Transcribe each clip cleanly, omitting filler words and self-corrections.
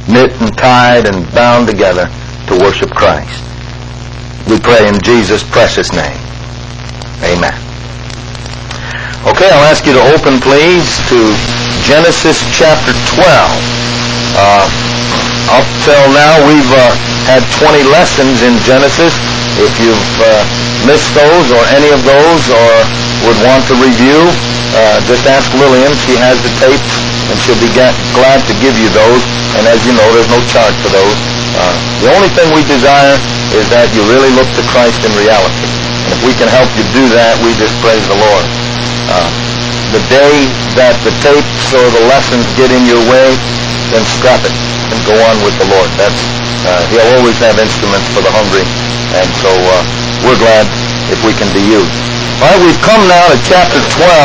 knit and tied and bound together to worship Christ. We pray in Jesus' precious name. Amen. Okay, I'll ask you to open, please, to Genesis chapter 12. Up till now, we've had 20 lessons in Genesis. If you've missed those or any of those or would want to review, just ask Lillian. She has the tapes, and she'll be glad to give you those. And as you know, there's no charge for those. The only thing we desire is that you really look to Christ in reality. And if we can help you do that, we just praise the Lord. The day that the tapes or the lessons get in your way, then scrap it and go on with the Lord. He'll always have instruments for the hungry, and so we're glad if we can be used. All right, we've come now to chapter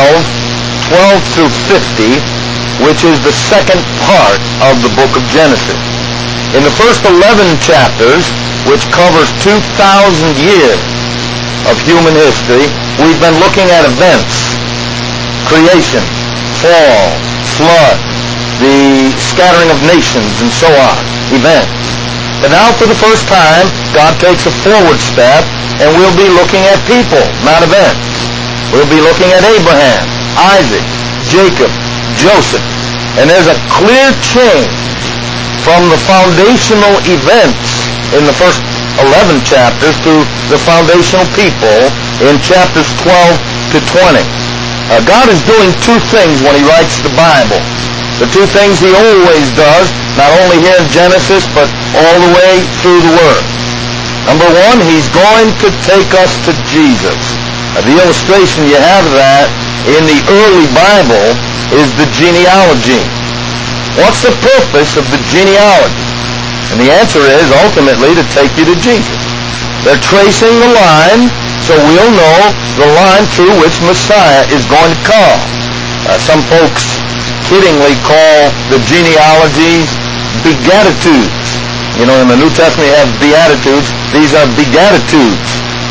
12 through 50, which is the second part of the book of Genesis. In the first 11 chapters, which covers 2,000 years of human history, we've been looking at events: creation, fall, flood, the scattering of nations, and so on, events. But now for the first time, God takes a forward step, and we'll be looking at people, not events. We'll be looking at Abraham, Isaac, Jacob, Joseph. And there's a clear change from the foundational events in the first 11 chapters to the foundational people in chapters 12 to 20. God is doing two things when He writes the Bible. The two things He always does, not only here in Genesis, but all the way through the Word. Number one, He's going to take us to Jesus. The illustration you have of that in the early Bible is the genealogy. What's the purpose of the genealogy? And the answer is ultimately to take you to Jesus. They're tracing the line so we'll know the line through which Messiah is going to come. Some folks kiddingly call the genealogies beatitudes. You know, in the New Testament you have beatitudes. These are beatitudes.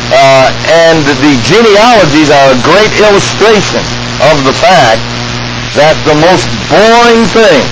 And the genealogies are a great illustration of the fact that the most boring things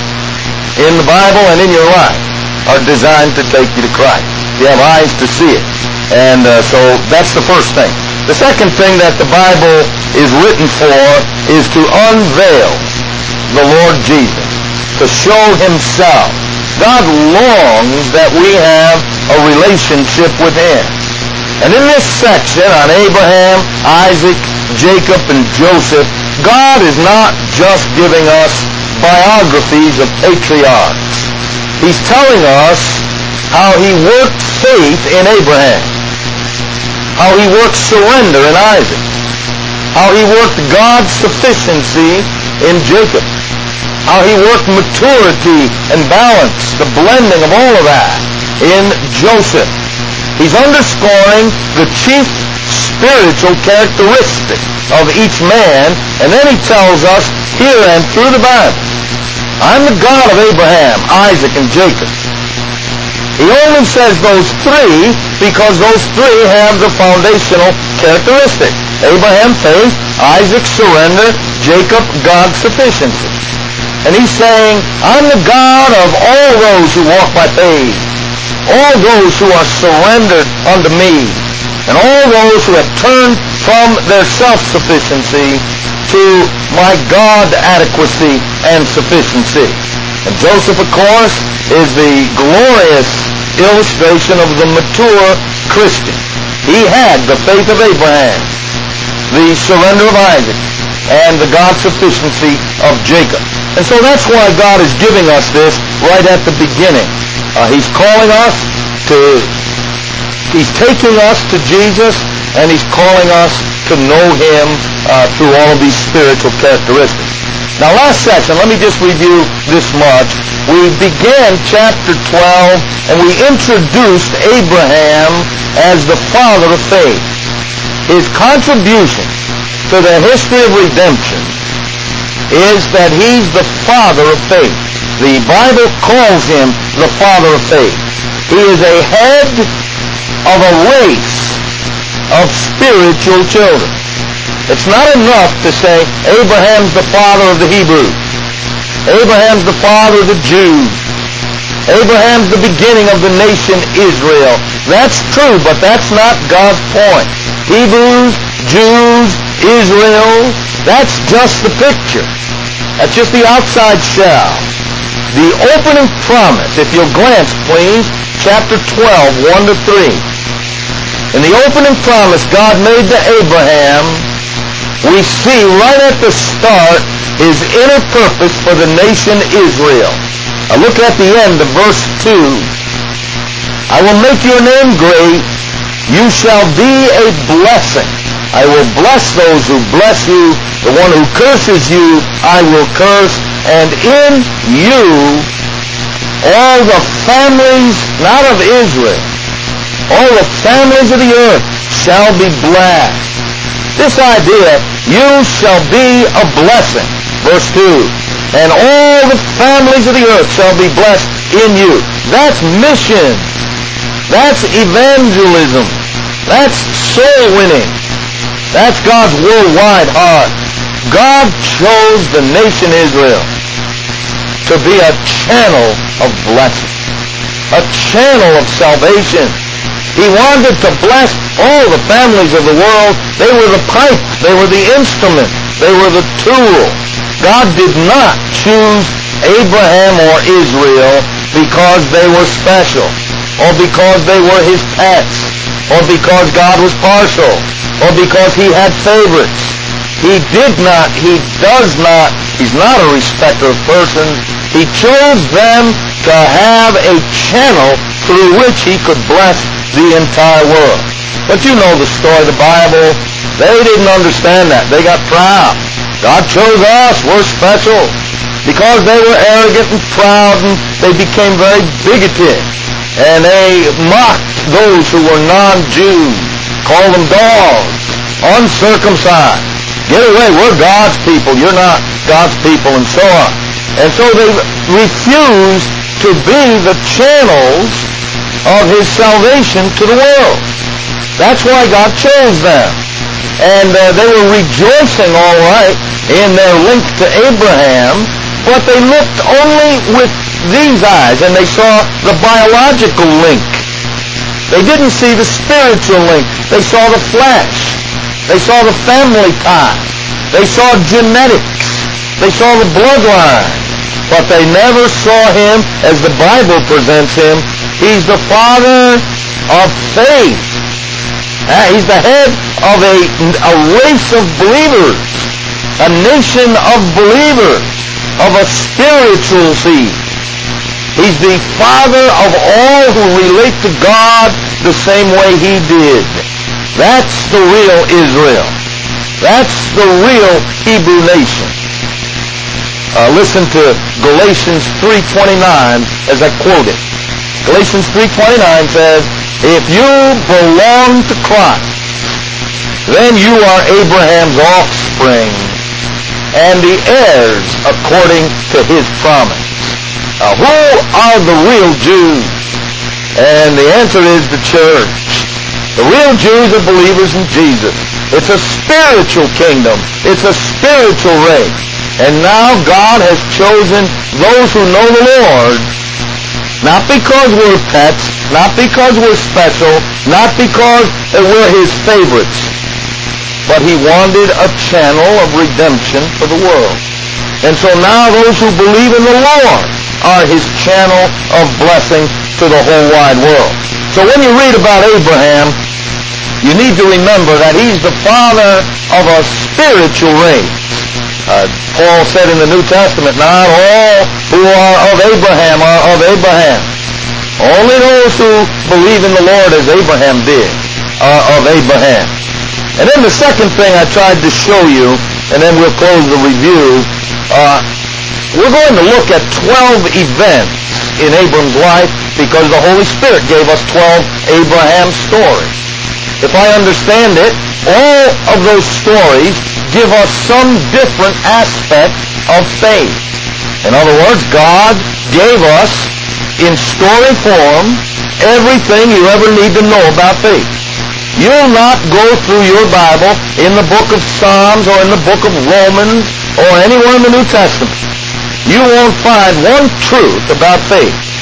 in the Bible and in your life are designed to take you to Christ. You have eyes to see it. And so that's the first thing. The second thing that the Bible is written for is to unveil the Lord Jesus, to show Himself. God longs that we have a relationship with Him. And in this section on Abraham, Isaac, Jacob, and Joseph, God is not just giving us biographies of patriarchs. He's telling us how He worked faith in Abraham, how He worked surrender in Isaac, how He worked God's sufficiency in Jacob, how He worked maturity and balance, the blending of all of that in Joseph. He's underscoring the chief spiritual characteristic of each man, and then He tells us here and through the Bible, I'm the God of Abraham, Isaac, and Jacob. He only says those three because those three have the foundational characteristic. Abraham, faith; Isaac, surrender; Jacob, God's sufficiency. And He's saying, I'm the God of all those who walk by faith, all those who are surrendered unto me, and all those who have turned from their self-sufficiency to my God adequacy and sufficiency. And Joseph, of course, is the glorious illustration of the mature Christian. He had the faith of Abraham, the surrender of Isaac, and the God sufficiency of Jacob. And so that's why God is giving us this right at the beginning. He's calling us He's taking us to Jesus, and He's calling us to know Him through all of these spiritual characteristics. Now, last session, let me just review this much. We began chapter 12, and we introduced Abraham as the father of faith. His contribution to the history of redemption is that he's the father of faith. The Bible calls him the father of faith. He is a head of a race of spiritual children. It's not enough to say Abraham's the father of the Hebrews. Abraham's the father of the Jews. Abraham's the beginning of the nation Israel. That's true, but that's not God's point. Hebrews, Jews, Israel, that's just the picture. That's just the outside shell. The opening promise, if you'll glance, please, chapter 12, 1 to 3. In the opening promise God made to Abraham, we see right at the start his inner purpose for the nation Israel. Now look at the end of verse 2. I will make your name great. You shall be a blessing. I will bless those who bless you. The one who curses you, I will curse. And in you, all the families, not of Israel, all the families of the earth shall be blessed. This idea, you shall be a blessing. Verse 2. And all the families of the earth shall be blessed in you. That's mission. That's evangelism. That's soul winning. That's God's worldwide heart. God chose the nation Israel to be a channel of blessing, a channel of salvation. He wanted to bless all the families of the world. They were the pipe. They were the instrument. They were the tool. God did not choose Abraham or Israel because they were special, or because they were his pets, or because God was partial, or because he had favorites. He did not, he does not, he's not a respecter of persons. He chose them to have a channel through which he could bless the entire world. But you know the story of the Bible. They didn't understand that. They got proud. God chose us. We're special. Because they were arrogant and proud, and they became very bigoted. And they mocked those who were non-Jews, called them dogs, uncircumcised. Get away, we're God's people, you're not God's people, and so on. And so they refused to be the channels of his salvation to the world. That's why God chose them. And they were rejoicing, all right, in their link to Abraham, but they looked only with these eyes, and they saw the biological link. They didn't see the spiritual link. They saw the flesh. They saw the family tie. They saw genetics. They saw the bloodline. But they never saw him as the Bible presents him. He's the father of faith. He's the head of a race of believers, a nation of believers, of a spiritual seed. He's the father of all who relate to God the same way he did. That's the real Israel. That's the real Hebrew nation. Listen to Galatians 3:29 as I quote it. Galatians 3:29 says, if you belong to Christ, then you are Abraham's offspring and the heirs according to his promise. Now, who are the real Jews? And the answer is the church. The real Jews are believers in Jesus. It's a spiritual kingdom. It's a spiritual race. And now God has chosen those who know the Lord, not because we're pets, not because we're special, not because we're his favorites, but he wanted a channel of redemption for the world. And so now those who believe in the Lord are his channel of blessing to the whole wide world. So when you read about Abraham, you need to remember that he's the father of a spiritual race. Paul said in the New Testament, not all who are of Abraham are of Abraham. Only those who believe in the Lord as Abraham did are of Abraham. And then the second thing I tried to show you, and then we'll close the review, we're going to look at 12 events in Abram's life because the Holy Spirit gave us 12 Abraham stories. If I understand it, all of those stories give us some different aspect of faith. In other words, God gave us in story form everything you ever need to know about faith. You'll not go through your Bible in the book of Psalms or in the book of Romans or anywhere in the New Testament. You won't find one truth about faith.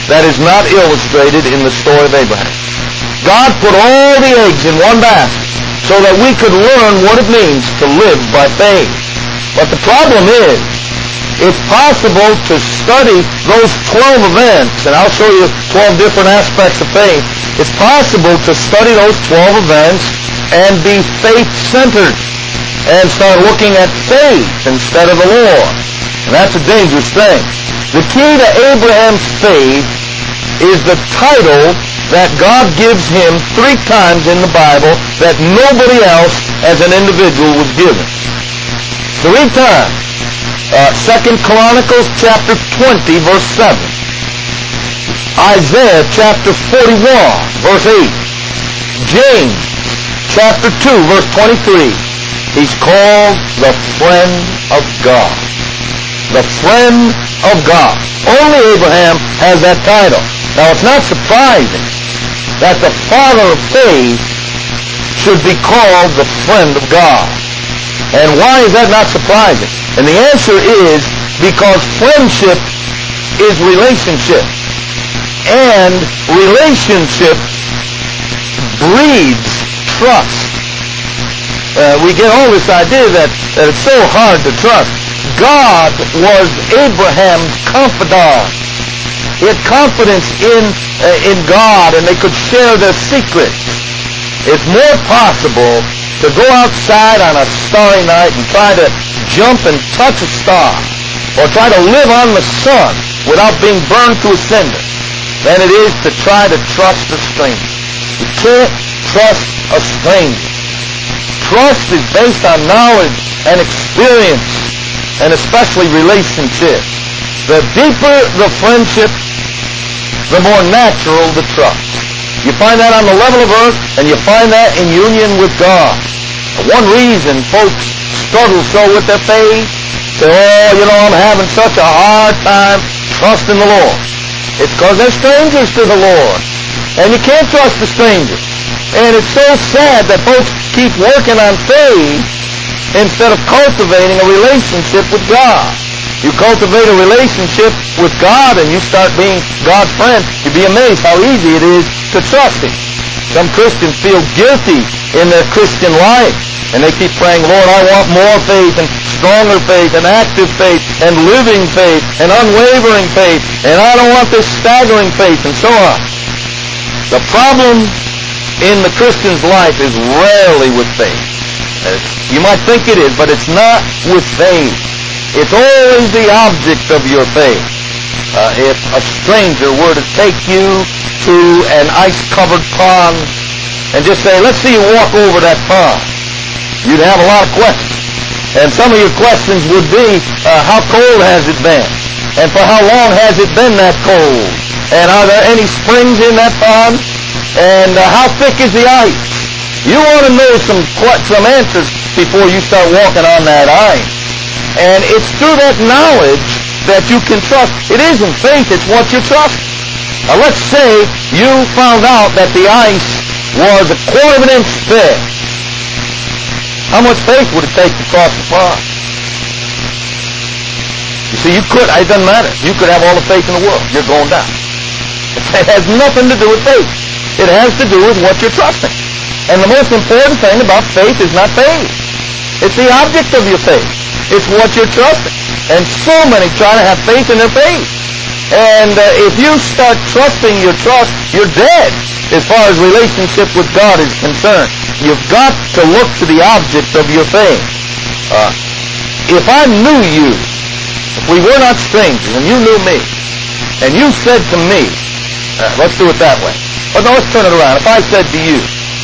that is not illustrated in the story of Abraham. God put all the eggs in one basket so that we could learn what it means to live by faith. But the problem is, it's possible to study those 12 events, and I'll show you 12 different aspects of faith. It's possible to study those 12 events and be faith-centered and start looking at faith instead of the law. And that's a dangerous thing. The key to Abraham's faith is the title that God gives him 3 times in the Bible that nobody else as an individual was given. 3 times. 2 Chronicles chapter 20, verse 7. Isaiah chapter 41, verse 8. James chapter 2, verse 23. He's called the friend of God. The friend of God. Only Abraham has that title. Now, it's not surprising that the father of faith should be called the friend of God. And why is that not surprising? And the answer is because friendship is relationship. And relationship breeds trust. We get all this idea that it's so hard to trust. God was Abraham's confidant. He had confidence in God, and they could share their secrets. It's more possible to go outside on a starry night and try to jump and touch a star, or try to live on the sun without being burned to a cinder, than it is to try to trust a stranger. You can't trust a stranger. Trust is based on knowledge and experience, and especially relationships. The deeper the friendship, the more natural the trust. You find that on the level of earth, and you find that in union with God. One reason folks struggle so with their faith, say, I'm having such a hard time trusting the Lord. It's because they're strangers to the Lord. And you can't trust a stranger. And it's so sad that folks keep working on faith instead of cultivating a relationship with God. You cultivate a relationship with God and you start being God's friend, you'd be amazed how easy it is to trust Him. Some Christians feel guilty in their Christian life, and they keep praying, Lord, I want more faith and stronger faith and active faith and living faith and unwavering faith, and I don't want this staggering faith, and so on. The problem in the Christian's life is rarely with faith. You might think it is, but it's not with faith. It's always the object of your faith. If a stranger were to take you to an ice-covered pond and just say, let's see you walk over that pond, you'd have a lot of questions. And some of your questions would be, how cold has it been? And for how long has it been that cold? And are there any springs in that pond? And how thick is the ice? You want to know some answers before you start walking on that ice. And it's through that knowledge that you can trust. It isn't faith, it's what you trust. Now let's say you found out that the ice was 1/4 of an inch thick. How much faith would it take to cross the pond? You see, it doesn't matter. You could have all the faith in the world. You're going down. It has nothing to do with faith. It has to do with what you're trusting. And the most important thing about faith is not faith. It's the object of your faith. It's what you're trusting. And so many try to have faith in their faith. And if you start trusting your trust, you're dead as far as relationship with God is concerned. You've got to look to the object of your faith. If I knew you, if we were not strangers and you knew me, and you said to me, let's do it that way. But no, let's turn it around. If I said to you,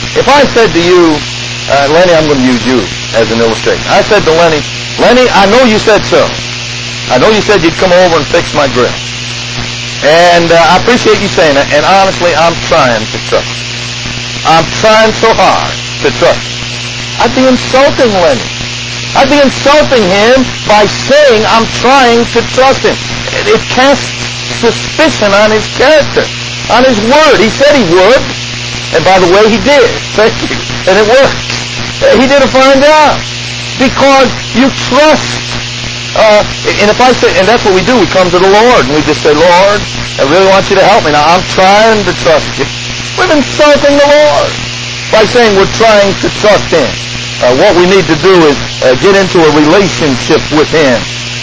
Lenny, I'm going to use you as an illustration. I said to Lenny, I know you said so. I know you said you'd come over and fix my grill. And I appreciate you saying that. And honestly, I'm trying to trust you. I'm trying so hard to trust you. I'd be insulting Lenny. I'd be insulting him by saying I'm trying to trust him. It casts suspicion on his character, on his word. He said he would. And by the way, he did. Thank you. And it worked. He did a fine job. Because you trust And if I say, and that's what we do, we come to the Lord, and we just say, Lord, I really want you to help me. Now, I'm trying to trust you. We've been insulting the Lord by saying we're trying to trust Him. What we need to do is get into a relationship with Him.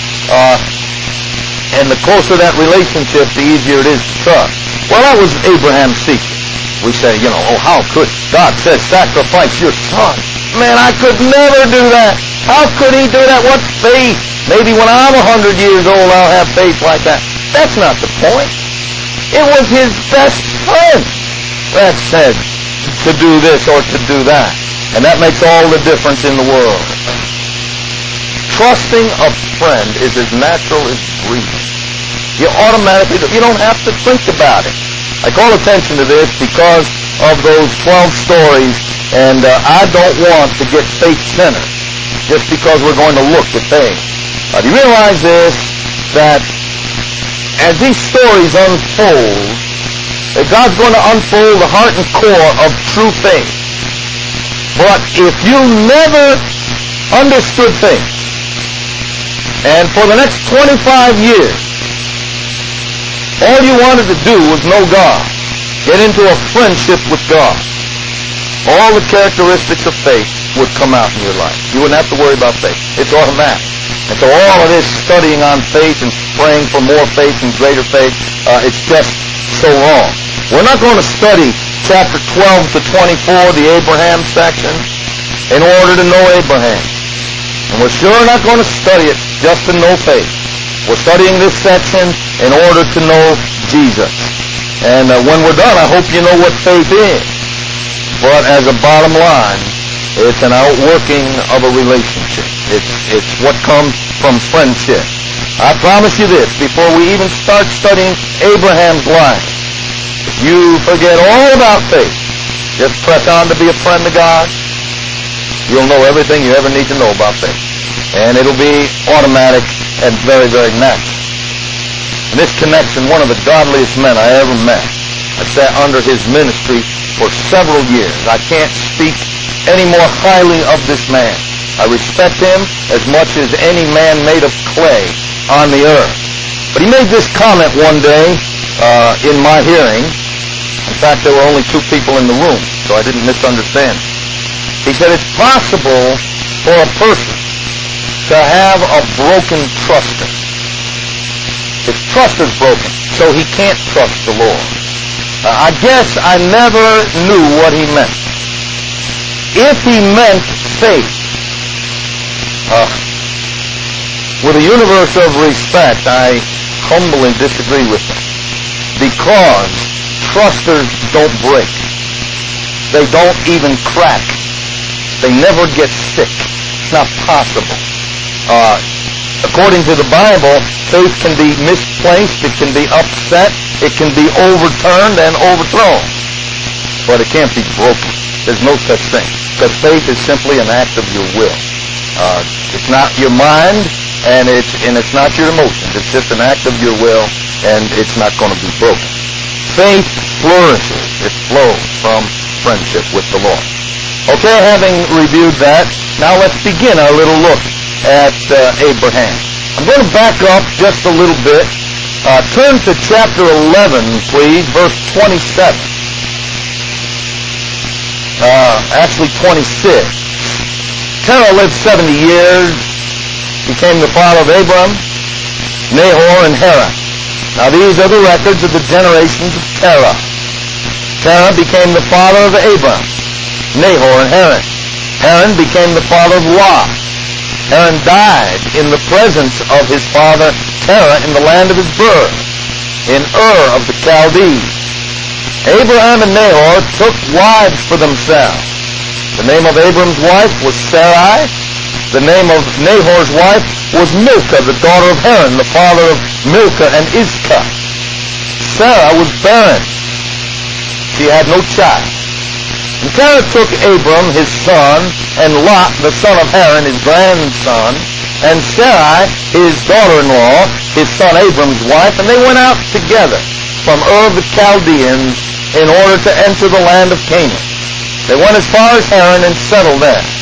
And the closer that relationship, the easier it is to trust. Well, that was Abraham's secret. We say, how could God said sacrifice your son? Man, I could never do that. How could He do that? What faith? Maybe when I'm 100 years old, I'll have faith like that. That's not the point. It was His best friend that said to do this or to do that. And that makes all the difference in the world. Trusting a friend is as natural as breathing. You automatically, you don't have to think about it. I call attention to this because of those 12 stories, and I don't want to get faith-centered just because we're going to look at things. Do you realize this, that as these stories unfold, that God's going to unfold the heart and core of true faith. But if you never understood faith, and for the next 25 years, all you wanted to do was know God, get into a friendship with God, all the characteristics of faith would come out in your life. You wouldn't have to worry about faith. It's automatic. And so all of this studying on faith and praying for more faith and greater faith, it's just so wrong. We're not going to study chapter 12 to 24, the Abraham section, in order to know Abraham. And we're sure not going to study it just to know faith. We're studying this section in order to know Jesus. And when we're done, I hope you know what faith is. But as a bottom line, it's an outworking of a relationship. It's what comes from friendship. I promise you this, before we even start studying Abraham's life, if you forget all about faith, just press on to be a friend of God, you'll know everything you ever need to know about faith. And it'll be automatic and very, very natural. In this connection, one of the godliest men I ever met, I sat under his ministry for several years. I can't speak any more highly of this man. I respect him as much as any man made of clay on the earth. But he made this comment one day in my hearing. In fact, there were only 2 people in the room, so I didn't misunderstand. He said, it's possible for a person to have a broken truster. His trust is broken, so he can't trust the Lord. I guess I never knew what he meant. If he meant faith, with a universe of respect, I humbly disagree with him. Because trusters don't break. They don't even crack. They never get sick. It's not possible. According to the Bible, faith can be misplaced, it can be upset, it can be overturned and overthrown. But it can't be broken. There's no such thing. Because faith is simply an act of your will. It's not your mind, and it's not your emotions. It's just an act of your will, and it's not going to be broken. Faith flourishes. It flows from friendship with the Lord. Okay, having reviewed that, now let's begin our little look at Abraham. I'm going to back up just a little bit. Turn to chapter 11, please, verse 27. Actually 26. Terah lived 70 years, became the father of Abram, Nahor, and Haran. Now these are the records of the generations of Terah. Terah became the father of Abram, Nahor, and Haran. Haran became the father of Lot. Haran died in the presence of his father Terah in the land of his birth, in Ur of the Chaldees. Abraham and Nahor took wives for themselves. The name of Abram's wife was Sarai. The name of Nahor's wife was Milcah, the daughter of Haran, the father of Milcah and Iscah. Sarah was barren. She had no child. And Terah took Abram, his son, and Lot, the son of Haran, his grandson, and Sarai, his daughter-in-law, his son Abram's wife, and they went out together from Ur of the Chaldeans in order to enter the land of Canaan. They went as far as Haran and settled there.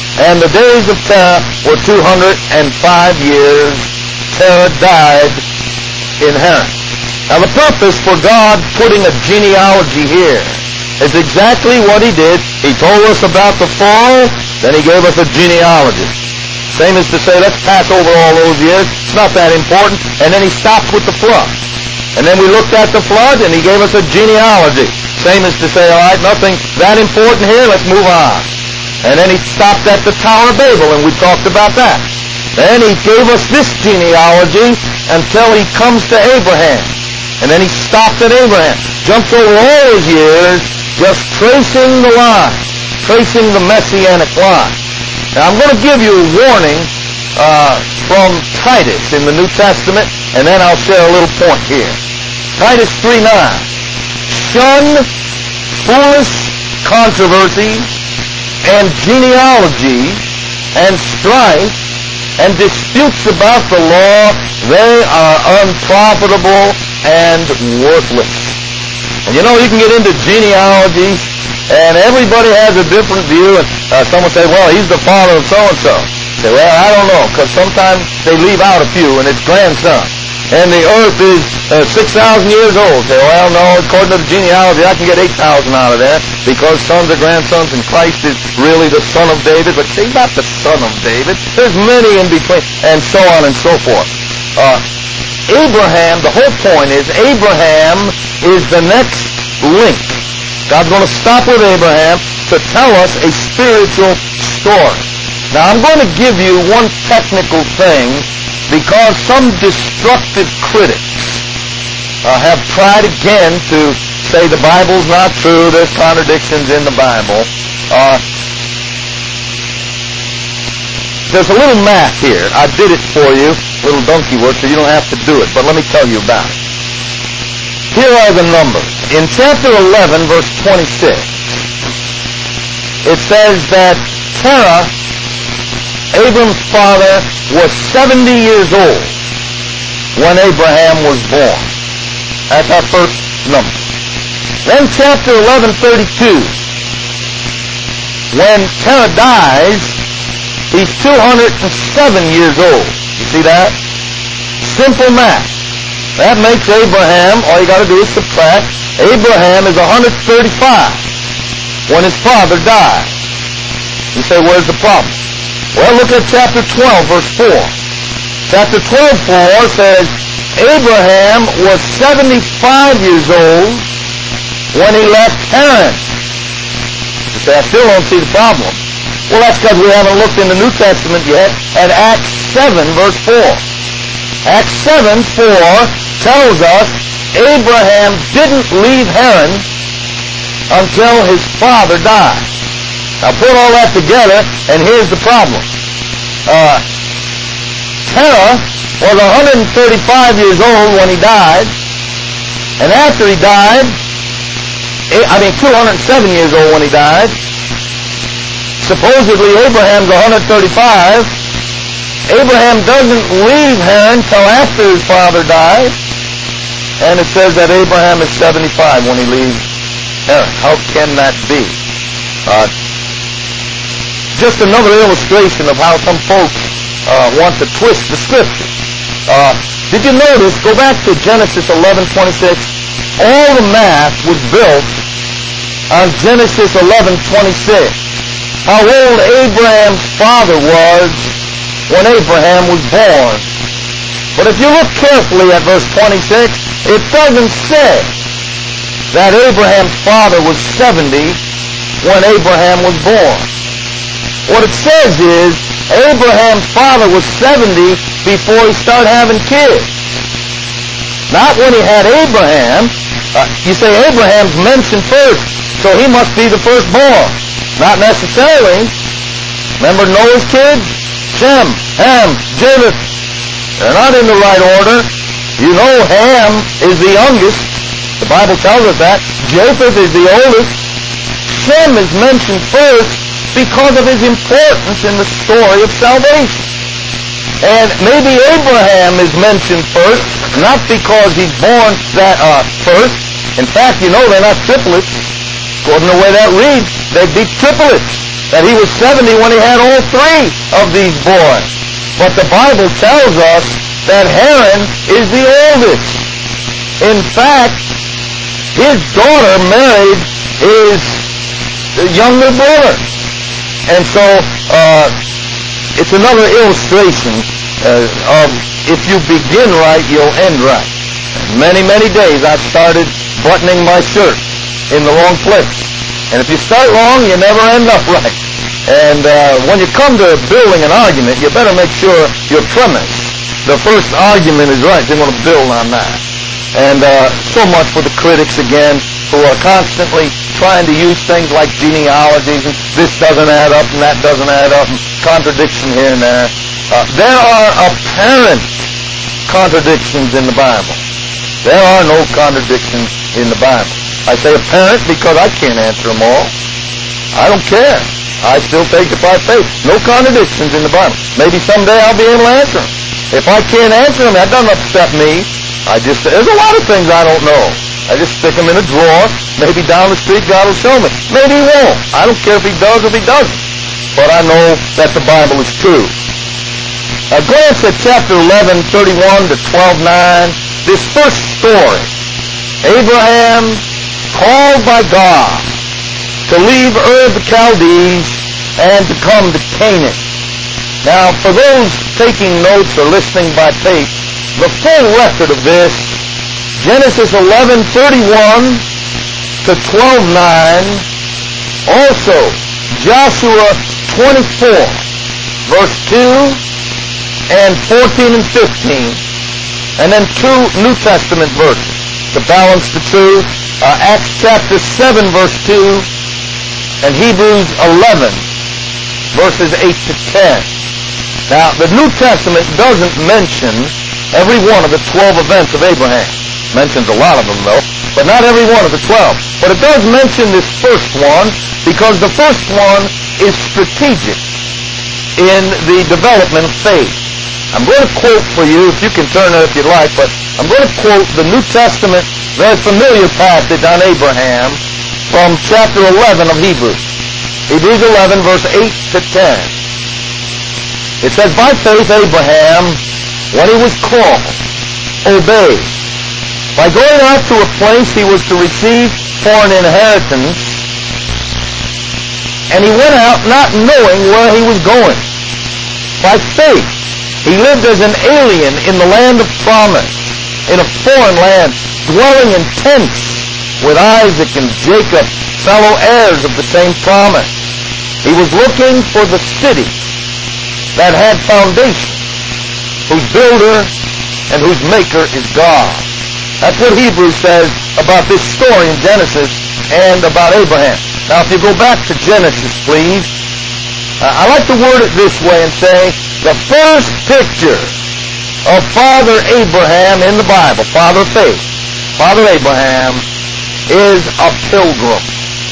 And the days of Terah were 205 years. Terah died in Haran. Now the purpose for God putting a genealogy here is exactly what he did. He told us about the fall, then he gave us a genealogy. Same as to say, let's pass over all those years. It's not that important. And then he stopped with the flood. And then we looked at the flood, and he gave us a genealogy. Same as to say, all right, nothing that important here, let's move on. And then he stopped at the Tower of Babel, and we talked about that. Then he gave us this genealogy until he comes to Abraham. And then he stopped at Abraham. Jumps over all those years, just tracing the line, tracing the Messianic line. Now I'm going to give you a warning from Titus in the New Testament, and then I'll share a little point here. Titus 3:9. Shun foolish controversies and genealogy and strife and disputes about the law. They are unprofitable and worthless. And you know, you can get into genealogy, and everybody has a different view. And someone say, well, he's the father of so-and-so. Say, well, I don't know, because sometimes they leave out a few, and it's grandson. And the earth is 6,000 years old. Say, well, no, according to the genealogy, I can get 8,000 out of there, because sons are grandsons, and Christ is really the son of David. But say, not the son of David. There's many in between, and so on and so forth. Abraham, the whole point is, Abraham is the next link. God's going to stop with Abraham to tell us a spiritual story. Now, I'm going to give you one technical thing, because some destructive critics have tried again to say the Bible's not true, there's contradictions in the Bible. There's a little math here. I did it for you, little donkey work, so you don't have to do it, but let me tell you about it. Here are the numbers. In chapter 11, verse 26, it says that Terah, Abram's father, was 70 years old when Abraham was born. That's our first number. Then chapter 11:32, when Terah dies, he's 207 years old. You see that? Simple math. That makes Abraham, all you got to do is subtract. Abraham is 135 when his father died. You say, where's the problem? Well, look at chapter 12, verse 4. Chapter 12, 4 says, Abraham was 75 years old when he left Haran. You say, I still don't see the problem. Well, that's because we haven't looked in the New Testament yet at Acts 7, verse 4. Acts 7:4 tells us Abraham didn't leave Haran until his father died. Now put all that together, and here's the problem. Terah was 135 years old when he died, and after he died, 207 years old when he died. Supposedly Abraham's 135. Abraham doesn't leave Haran until after his father dies, and it says that Abraham is 75 when he leaves Haran. How can that be? Just another illustration of how some folks want to twist the Scripture. Did you notice, go back to Genesis 11:26, all the math was built on Genesis 11:26. How old Abraham's father was when Abraham was born. But if you look carefully at verse 26, it doesn't say that Abraham's father was 70 when Abraham was born. What it says is Abraham's father was 70 before he started having kids. Not when he had Abraham. You say Abraham's mentioned first, so he must be the firstborn. Not necessarily. Remember Noah's kids? Shem, Ham, Japheth. They're not in the right order. You know Ham is the youngest. The Bible tells us that. Japheth is the oldest. Shem is mentioned first because of his importance in the story of salvation. And maybe Abraham is mentioned first, not because he's born that first. In fact, you know they're not triplets. According to the way that reads, they'd be triplets. that he was 70 when he had all three of these boys. But the Bible tells us that Haran is the oldest. In fact, his daughter married his younger brother. And so, it's another illustration of if you begin right, you'll end right. Many, many days I started buttoning my shirt in the wrong place. And if you start wrong, you never end up right. And when you come to building an argument, you better make sure your premise, the first argument, is right. You're going to build on that. And so much for the critics, again, who are constantly trying to use things like genealogies, and this doesn't add up, and that doesn't add up, and contradiction here and there. There are apparent contradictions in the Bible. There are no contradictions in the Bible. I say apparent because I can't answer them all. I don't care. I still take it by faith. No contradictions in the Bible. Maybe someday I'll be able to answer them. If I can't answer them, that doesn't upset me. There's a lot of things I don't know. I just stick them in a drawer. Maybe down the street God will show me. Maybe He won't. I don't care if He does or if He doesn't. But I know that the Bible is true. Glance at chapter 11, 31 to 12:9. This first story. Abraham, called by God to leave Ur of the Chaldees and to come to Canaan. Now, for those taking notes or listening by tape, the full record of this, Genesis 11:31 to 12:9, also Joshua 24, verse 2 and 14 and 15, and then two New Testament verses to balance the two, Acts chapter 7, verse 2, and Hebrews 11, verses 8 to 10. Now, the New Testament doesn't mention every one of the 12 events of Abraham. It mentions a lot of them, though, but not every one of the 12. But it does mention this first one, because the first one is strategic in the development of faith. I'm going to quote for you, if you can turn it if you'd like, but I'm going to quote the New Testament, very familiar passage on Abraham from chapter 11 of Hebrews. Hebrews 11, verse 8 to 10. It says, by faith Abraham, when he was called, obeyed. By going out to a place he was to receive for an inheritance, and he went out not knowing where he was going. By faith, he lived as an alien in the land of promise, in a foreign land, dwelling in tents with Isaac and Jacob, fellow heirs of the same promise. He was looking for the city that had foundation, whose builder and whose maker is God. That's what Hebrews says about this story in Genesis and about Abraham. Now, if you go back to Genesis, please, I like to word it this way and say, the first picture of Father Abraham in the Bible, Father of Faith, Father Abraham, is a pilgrim.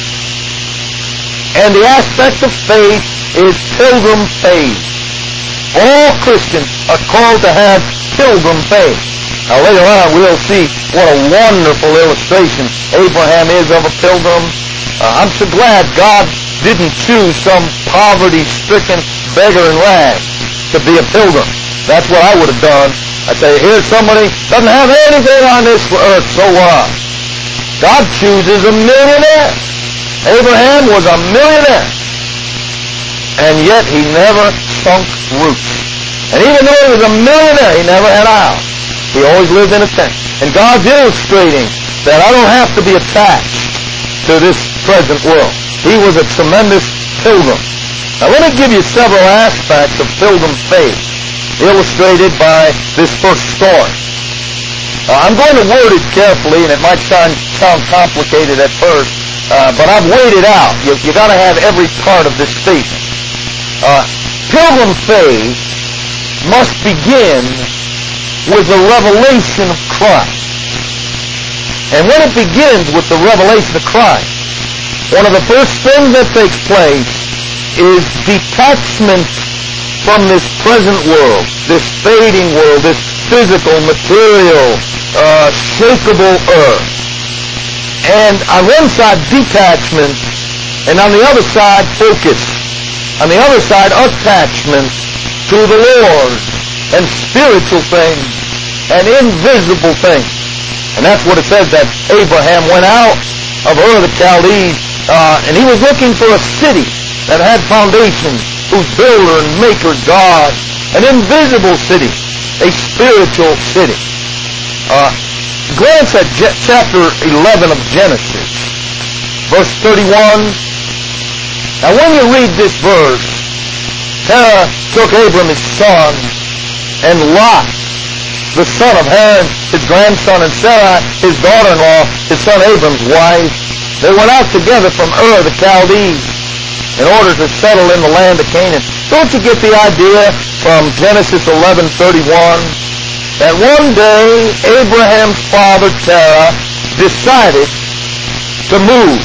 And the aspect of faith is pilgrim faith. All Christians are called to have pilgrim faith. Now later on we'll see what a wonderful illustration Abraham is of a pilgrim. I'm so glad God didn't choose some poverty-stricken beggar in rags to be a pilgrim. That's what I would have done. I'd say, here's somebody doesn't have anything on this earth, so what? God chooses a millionaire. Abraham was a millionaire. And yet he never sunk roots. And even though he was a millionaire, he never had a house. He always lived in a tent. And God's illustrating that I don't have to be attached to this present world. He was a tremendous pilgrim. Now let me give you several aspects of pilgrim faith illustrated by this first story. I'm going to word it carefully, and it might sound complicated at first, but I've weighed it out. You've got to have every part of this statement. Pilgrim faith must begin with the revelation of Christ. And when it begins with the revelation of Christ, one of the first things that takes place is detachment from this present world, this fading world, this physical, material, shakable earth. And on one side, detachment, and on the other side, focus. On the other side, attachment to the Lord and spiritual things and invisible things. And that's what it says, that Abraham went out of Ur the Chaldees, and he was looking for a city that had foundations, whose builder and maker God, an invisible city, a spiritual city. Glance at chapter 11 of Genesis, verse 31. Now when you read this verse, Terah took Abram his son, and Lot, the son of Haran, his grandson, and Sarai, his daughter-in-law, his son Abram's wife. They went out together from Ur the Chaldees in order to settle in the land of Canaan. Don't you get the idea from Genesis 11:31 that one day Abraham's father Terah decided to move,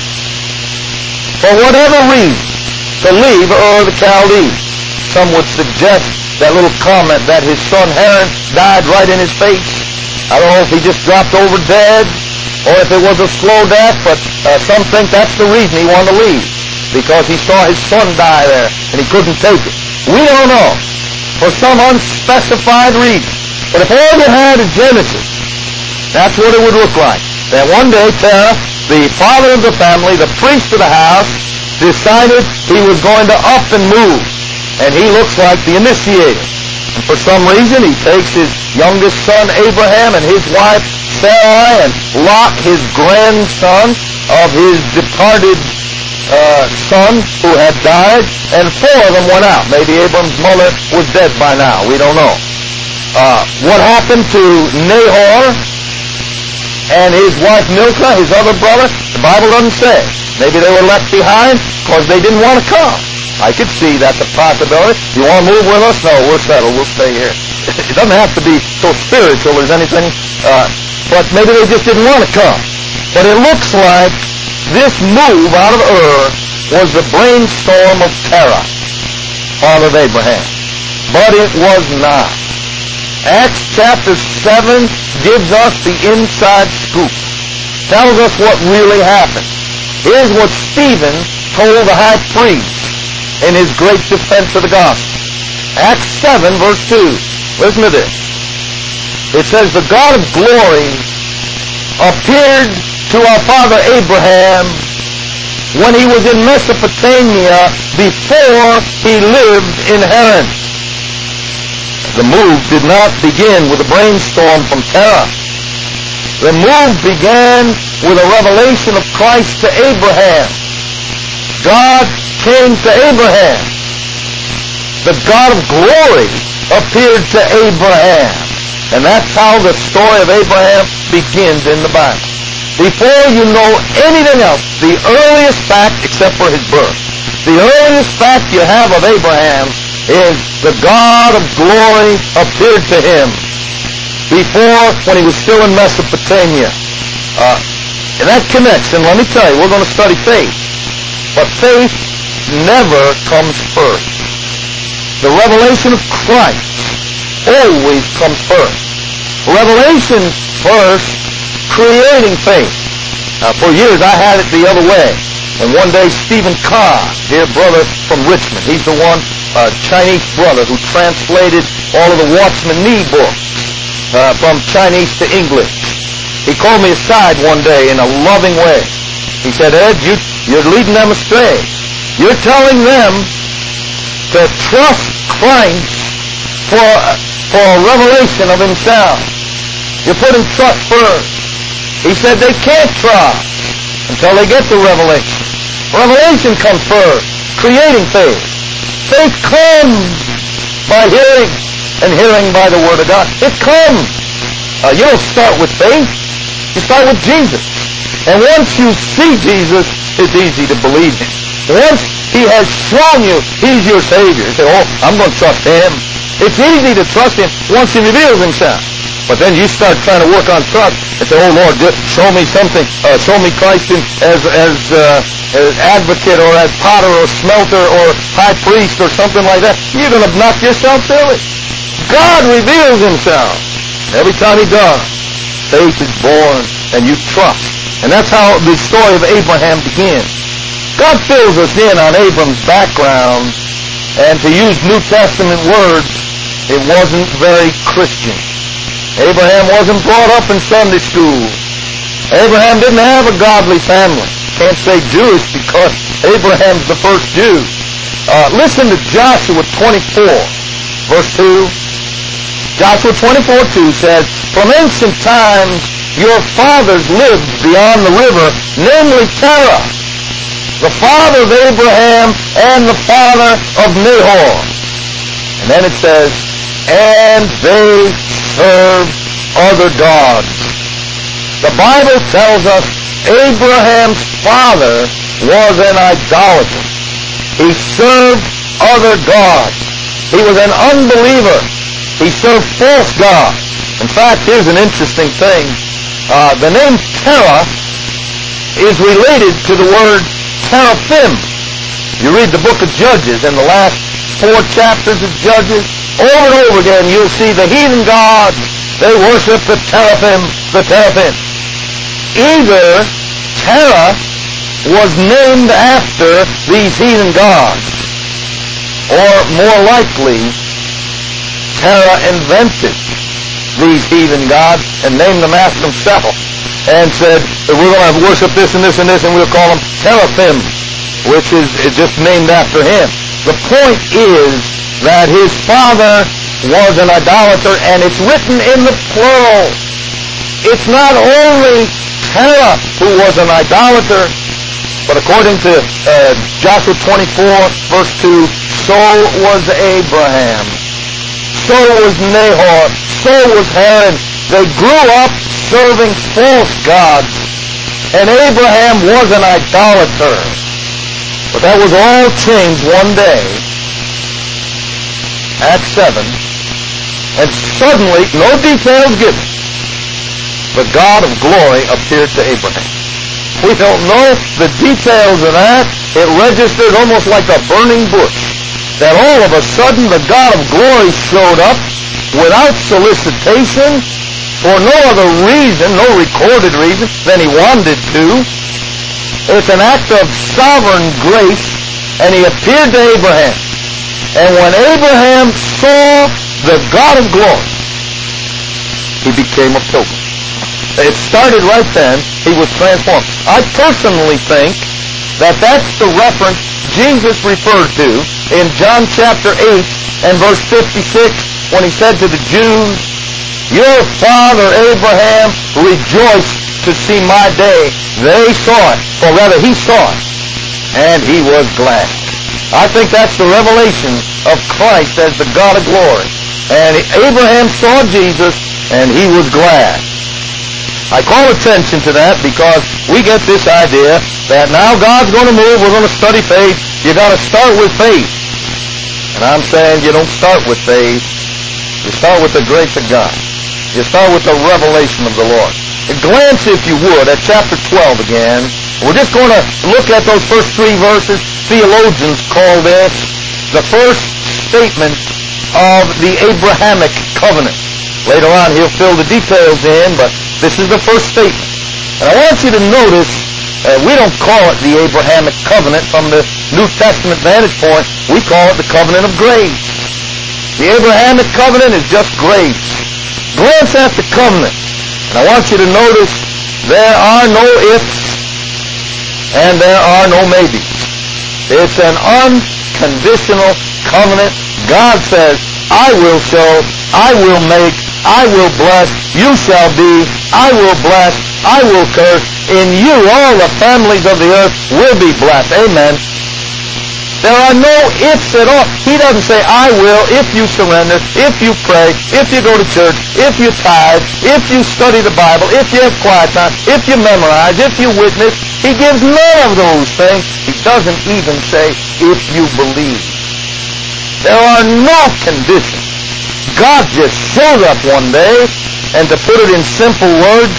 for whatever reason, to leave Ur the Chaldees? Some would suggest that little comment that his son Haran died right in his face. I don't know if he just dropped over dead or if it was a slow death, but some think that's the reason he wanted to leave, because he saw his son die there and he couldn't take it. We don't know, for some unspecified reason. But if all you had is Genesis, that's what it would look like. That one day Terah, the father of the family, the priest of the house, decided he was going to up and move. And he looks like the initiator. And for some reason, he takes his youngest son, Abraham, and his wife, Sarai, and Lot, his grandson of his departed son who had died, and four of them went out. Maybe Abram's mother was dead by now. We don't know. What happened to Nahor and his wife Milcah, his other brother? The Bible doesn't say. Maybe they were left behind because they didn't want to come. I could see that's a possibility. You want to move with us? No, we're settled. We'll stay here. It doesn't have to be so spiritual as anything, but maybe they just didn't want to come. But it looks like this move out of Ur was the brainstorm of Terah, father of Abraham. But it was not. Acts chapter 7 gives us the inside scoop. Tells us what really happened. Here's what Stephen told the high priest in his great defense of the gospel. Acts 7 verse 2. Listen to this. It says, the God of glory appeared to our father Abraham when he was in Mesopotamia before he lived in Haran. The move did not begin with a brainstorm from Terah. The move began with a revelation of Christ to Abraham. God came to Abraham. The God of glory appeared to Abraham. And that's how the story of Abraham begins in the Bible. Before you know anything else, the earliest fact, except for his birth, the earliest fact you have of Abraham is the God of glory appeared to him before, when he was still in Mesopotamia. And that connects, and let me tell you, we're going to study faith. But faith never comes first. The revelation of Christ always comes first. Revelation first, creating faith. For years I had it the other way. And one day Stephen Carr, dear brother from Richmond, he's the one, Chinese brother who translated all of the Watchman Nee books from Chinese to English. He called me aside one day in a loving way. He said, Ed, you're leading them astray. You're telling them to trust Christ for a revelation of himself. You're putting trust first. He said they can't trust until they get the revelation. Revelation comes first, creating faith. Faith comes by hearing, and hearing by the Word of God. It comes. You don't start with faith. You start with Jesus. And once you see Jesus, it's easy to believe him. Once he has shown you he's your Savior, you say, oh, I'm going to trust him. It's easy to trust him once he reveals himself. But then you start trying to work on trust and say, oh, Lord, show me something. Show me Christ as advocate or as potter or smelter or high priest or something like that. You're going to knock yourself silly. God reveals himself. Every time he does, faith is born and you trust. And that's how the story of Abraham begins. God fills us in on Abram's background And to use New Testament words, it wasn't very Christian. Abraham wasn't brought up in Sunday school. Abraham didn't have a godly family. Can't say Jewish because Abraham's the first Jew. Listen to Joshua 24, verse 2. Joshua 24:2 says, "From ancient times your fathers lived beyond the river, namely Terah, the father of Abraham and the father of Nahor." And then it says, "And they served other gods." The Bible tells us Abraham's father was an idolater. He served other gods. He was an unbeliever. He served false gods. In fact, here's an interesting thing. The name Terah is related to the word teraphim. You read the book of Judges, in the last 4 chapters of Judges, over and over again you'll see the heathen gods. They worship the teraphim, the teraphim. Either Terah was named after these heathen gods, or more likely, Terah invented these heathen gods and named them after himself and said, we're going to worship this and this and this, and we'll call them teraphim, which is just named after him. The point is that his father was an idolater, and it's written in the plural. It's not only Terah who was an idolater, but according to Joshua 24, verse 2, so was Abraham. So was Nahor. So was Haran. They grew up serving false gods. And Abraham was an idolater. But that was all changed one day. Acts 7. And suddenly, no details given, the God of glory appeared to Abraham. We don't know the details of that. It registered almost like a burning bush. That all of a sudden the God of glory showed up without solicitation, for no other reason, no recorded reason, than he wanted to. It's an act of sovereign grace, and he appeared to Abraham. And when Abraham saw the God of glory, he became a pilgrim. It started right then. He was transformed. I personally think that that's the reference Jesus referred to in John chapter 8 and verse 56 when he said to the Jews, your father Abraham rejoiced to see my day. They saw it, or rather he saw it, and he was glad. I think that's the revelation of Christ as the God of glory. And Abraham saw Jesus, and he was glad. I call attention to that because we get this idea that now God's going to move, we're going to study faith. You got to start with faith. And I'm saying you don't start with faith. You start with the grace of God. You start with the revelation of the Lord. And glance, if you would, at chapter 12 again. We're just going to look at those first 3 verses. Theologians call this the first statement of the Abrahamic covenant. Later on, he'll fill the details in, but this is the first statement. And I want you to notice, we don't call it the Abrahamic covenant from the New Testament vantage point. We call it the covenant of grace. The Abrahamic covenant is just grace. Glance at the covenant. And I want you to notice there are no ifs and there are no maybes. It's an unconditional covenant. God says, I will show, I will make, I will bless, you shall be, I will bless, I will curse. In you all the families of the earth will be blessed. Amen. There are no ifs at all. He doesn't say, I will, if you surrender, if you pray, if you go to church, if you tithe, if you study the Bible, if you have quiet time, if you memorize, if you witness. He gives none of those things. He doesn't even say, if you believe. There are no conditions. God just showed up one day, and to put it in simple words,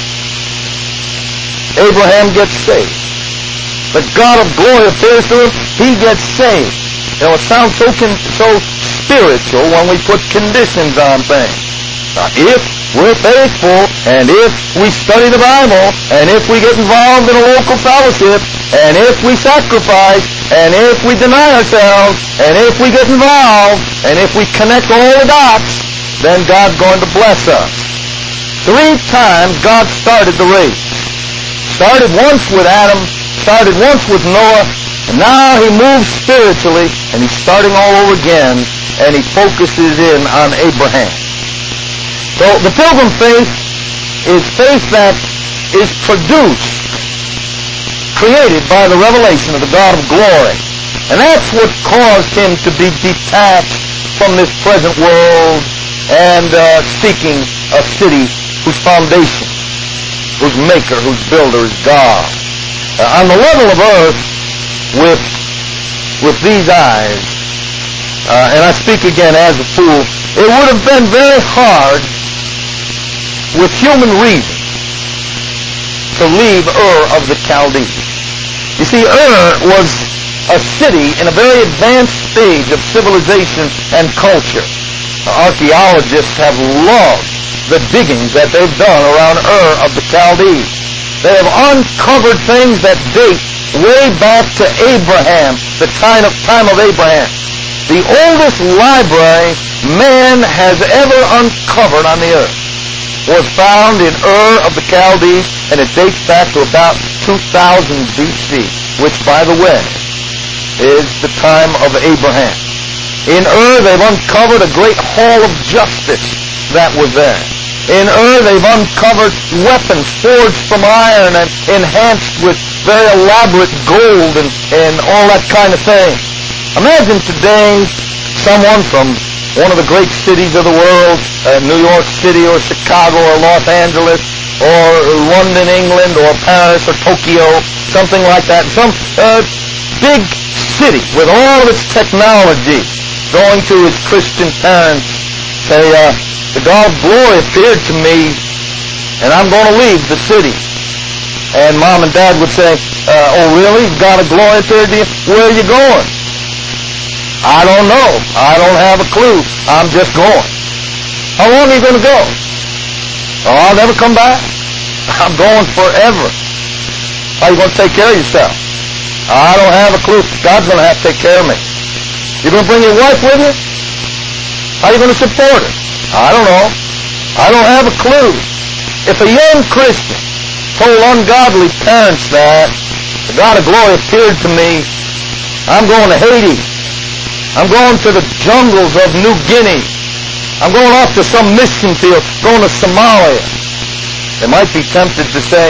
Abraham gets saved. The God of glory appears to him, he gets saved. You know, it sounds so spiritual when we put conditions on things. Now, if we're faithful, and if we study the Bible, and if we get involved in a local fellowship, and if we sacrifice, and if we deny ourselves, and if we get involved, and if we connect all the dots, then God's going to bless us. 3 times God started the race. Started once with Adam, started once with Noah, and now he moves spiritually, and he's starting all over again, and he focuses in on Abraham. So the pilgrim faith is faith that is produced, created by the revelation of the God of glory. And that's what caused him to be detached from this present world and seeking a city whose foundation, whose maker, whose builder is God. On the level of earth, with these eyes, and I speak again as a fool, it would have been very hard with human reason to leave Ur of the Chaldees. You see, Ur was a city in a very advanced stage of civilization and culture. Archaeologists have loved the diggings that they've done around Ur of the Chaldees. They have uncovered things that date way back to Abraham, the time of Abraham. The oldest library man has ever uncovered on the earth was found in Ur of the Chaldees, and it dates back to about 2000 BC, which, by the way, is the time of Abraham. In Ur, they've uncovered a great hall of justice that was there. In Ur, they've uncovered weapons forged from iron and enhanced with very elaborate gold and all that kind of thing. Imagine today someone from one of the great cities of the world, New York City or Chicago or Los Angeles or London, England, or Paris or Tokyo, something like that, some big city with all of its technology, going to his Christian parents, say, the God of glory appeared to me, and I'm going to leave the city. And mom and dad would say, oh really? God of glory appeared to you? Where are you going? I don't know. I don't have a clue. I'm just going. How long are you going to go? Oh, I'll never come back. I'm going forever. How are you going to take care of yourself? I don't have a clue. God's going to have to take care of me. You're going to bring your wife with you? How are you going to support her? I don't know. I don't have a clue. If a young Christian told ungodly parents that the God of glory appeared to me, I'm going to Haiti, I'm going to the jungles of New Guinea, I'm going off to some mission field, going to Somalia, they might be tempted to say,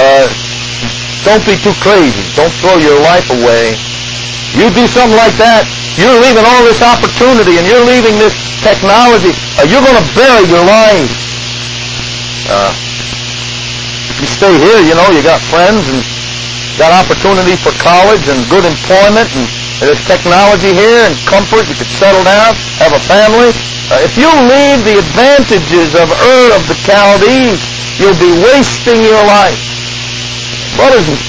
don't be too crazy, don't throw your life away. You do something like that, you're leaving all this opportunity and you're leaving this technology, you're going to bury your life. If you stay here, you know, you got friends and got opportunity for college and good employment, and there's technology here and comfort. You could settle down, have a family. If you leave the advantages of Ur of the Chaldees, you'll be wasting your life. Brothers and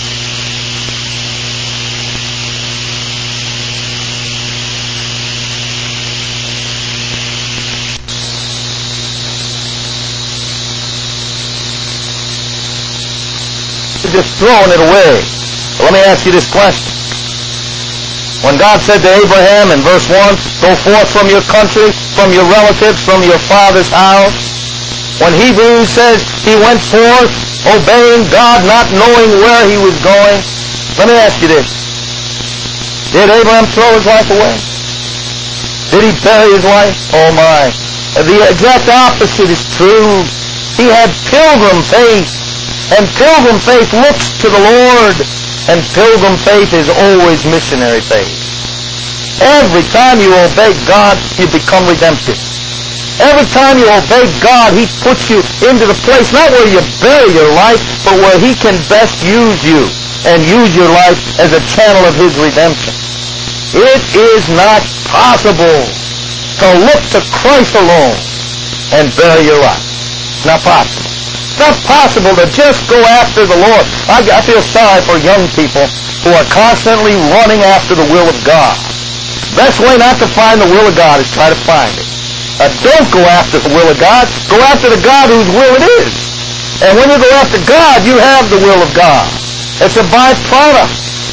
just throwing it away. Let me ask you this question. When God said to Abraham in verse 1, go forth from your country, from your relatives, from your father's house, when Hebrews says he went forth obeying God, not knowing where he was going, let me ask you this. Did Abraham throw his life away? Did he bury his life? Oh my. The exact opposite is true. He had pilgrim faith. And pilgrim faith looks to the Lord, and pilgrim faith is always missionary faith. Every time you obey God, you become redemptive. Every time you obey God, He puts you into the place, not where you bury your life, but where He can best use you, and use your life as a channel of His redemption. It is not possible to look to Christ alone and bury your life. It's not possible. It's not possible to just go after the Lord. I feel sorry for young people who are constantly running after the will of God. The best way not to find the will of God is try to find it. Don't go after the will of God. Go after the God whose will it is. And when you go after God, you have the will of God. It's a byproduct.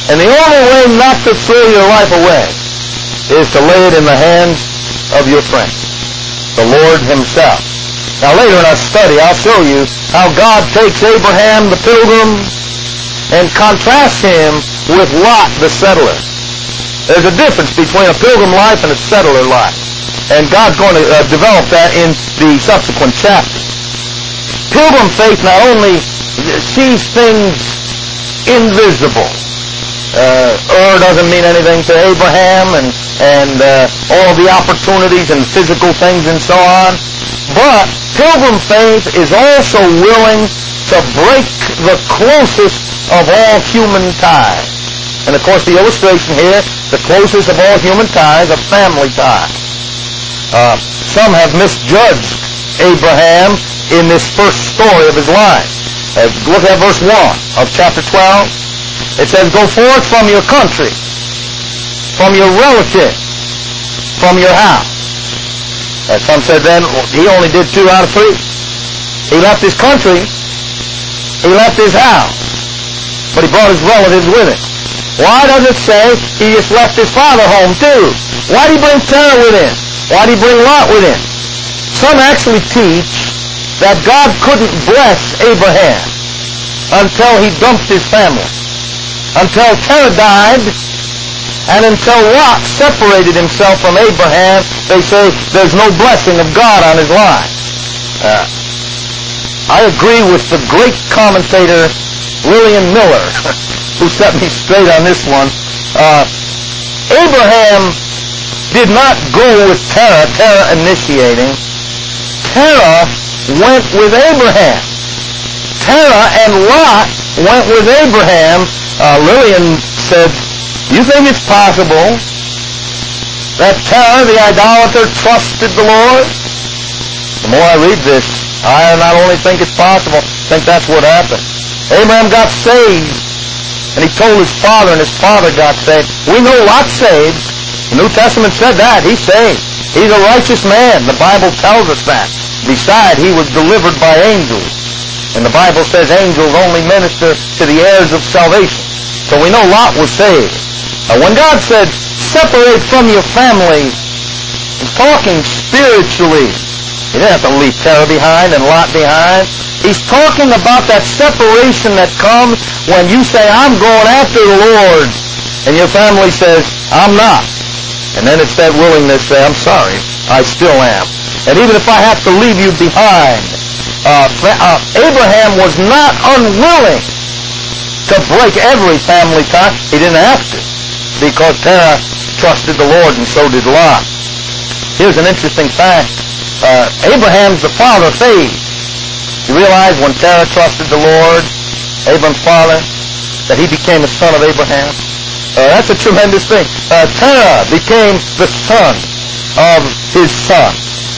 And the only way not to throw your life away is to lay it in the hands of your friend, the Lord himself. Now later in our study, I'll show you how God takes Abraham the pilgrim and contrasts him with Lot the settler. There's a difference between a pilgrim life and a settler life. And God's going to develop that in the subsequent chapters. Pilgrim faith not only sees things invisible. Doesn't mean anything to Abraham and all the opportunities and physical things and so on. But pilgrim faith is also willing to break the closest of all human ties. And of course the illustration here, the closest of all human ties, a family tie. Some have misjudged Abraham in this first story of his life. Look at verse 1 of chapter 12. It says, "Go forth from your country, from your relative, from your house." Some said then he only did 2 out of 3. He left his country, he left his house, but he brought his relatives with him. Why does it say he just left his father home too? Why did he bring Terah with him? Why did he bring Lot with him? Some actually teach that God couldn't bless Abraham until he dumped his family, until Terah died, and until Lot separated himself from Abraham. They say there's no blessing of God on his life. I agree with the great commentator Lillian Miller, who set me straight on this one. Abraham did not go with Terah initiating. Terah went with Abraham. Terah and Lot went with Abraham. Lillian said, "You think it's possible that Terah, the idolater, trusted the Lord?" The more I read this, I not only think it's possible, I think that's what happened. Abraham got saved, and he told his father, and his father got saved. We know Lot's saved. The New Testament said that. He's saved. He's a righteous man. The Bible tells us that. Besides, he was delivered by angels. And the Bible says angels only minister to the heirs of salvation. So we know Lot was saved. When God said, "Separate from your family," he's talking spiritually. He didn't have to leave Terah behind and Lot behind. He's talking about that separation that comes when you say, "I'm going after the Lord," and your family says, "I'm not." And then it's that willingness to say, "I'm sorry, I still am. And even if I have to leave you behind." Abraham was not unwilling to break every family tie. He didn't have to, because Terah trusted the Lord, and so did Lot. Here's an interesting fact. Abraham's the father of faith. You realize when Terah trusted the Lord, Abraham's father, that he became a son of Abraham? That's a tremendous thing. Terah became the son of his son.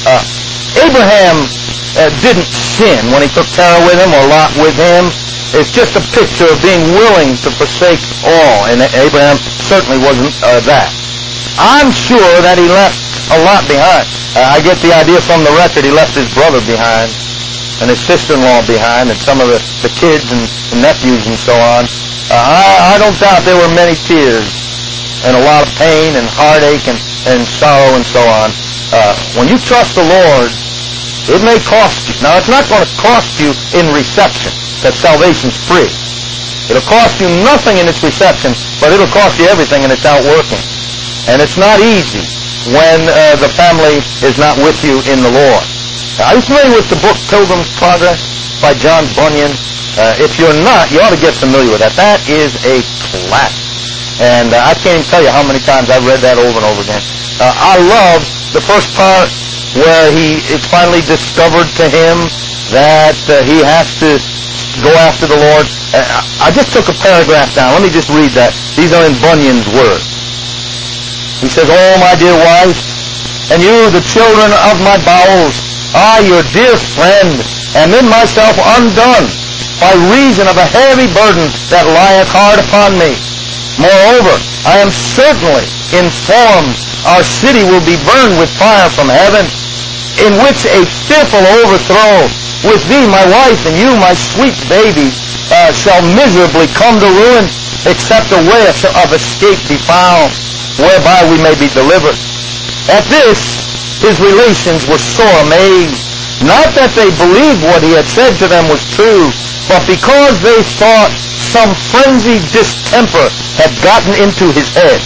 Abraham didn't sin when he took Terah with him or Lot with him. It's just a picture of being willing to forsake all, and Abraham certainly wasn't that. I'm sure that he left a lot behind. I get the idea from the record he left his brother behind, and his sister-in-law behind, and some of the kids and nephews and so on. I don't doubt there were many tears and a lot of pain and heartache and sorrow and so on. When you trust the Lord, it may cost you. Now, it's not going to cost you in reception, that salvation's free. It'll cost you nothing in its reception, but it'll cost you everything in its outworking. And it's not easy when the family is not with you in the Lord. Are you familiar with the book Pilgrim's Progress by John Bunyan? If you're not, you ought to get familiar with that. That is a classic. And I can't even tell you how many times I've read that over and over again. I love the first part where it's finally discovered to him that he has to go after the Lord. I just took a paragraph down. Let me just read that. These are in Bunyan's words. He says, "Oh, my dear wife, and you, the children of my bowels, I, your dear friend, am in myself undone by reason of a heavy burden that lieth hard upon me. Moreover, I am certainly informed our city will be burned with fire from heaven. in which a fearful overthrow with thee, my wife, and you, my sweet baby, shall miserably come to ruin, except a way of escape be found, whereby we may be delivered. At this, his relations were sore amazed, not that they believed what he had said to them was true, but because they thought some frenzied distemper had gotten into his head.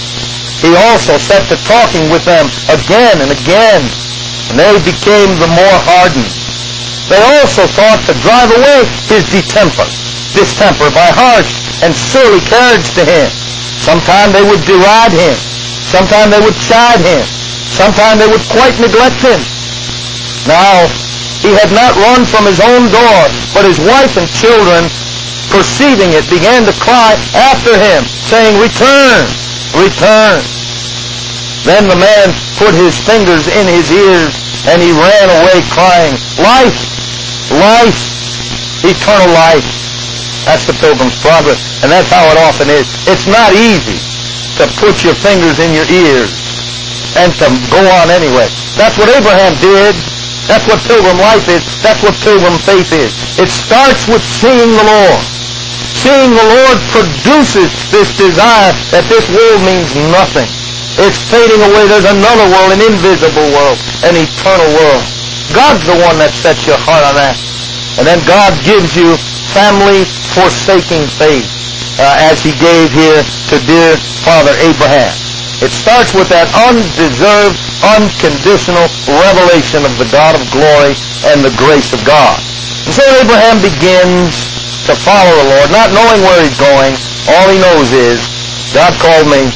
He also set to talking with them again and again, and they became the more hardened. They also thought to drive away his distemper by harsh and surly carriage to him. Sometime they would deride him. Sometime they would chide him. Sometime they would quite neglect him. Now, he had not run from his own door, but his wife and children, perceiving it, began to cry after him, saying, Return, return. Then the man put his fingers in his ears, and he ran away crying, Life, life, eternal life. That's the Pilgrim's Progress, and that's how it often is. It's not easy to put your fingers in your ears and to go on anyway. That's what Abraham did. That's what pilgrim life is. That's what pilgrim faith is. It starts with seeing the Lord. Seeing the Lord produces this desire that this world means nothing. It's fading away. There's another world, an invisible world, an eternal world. God's the one that sets your heart on that. And then God gives you family-forsaking faith, as he gave here to dear Father Abraham. It starts with that undeserved, unconditional revelation of the God of glory and the grace of God. And so Abraham begins to follow the Lord, not knowing where he's going. All he knows is, God called me,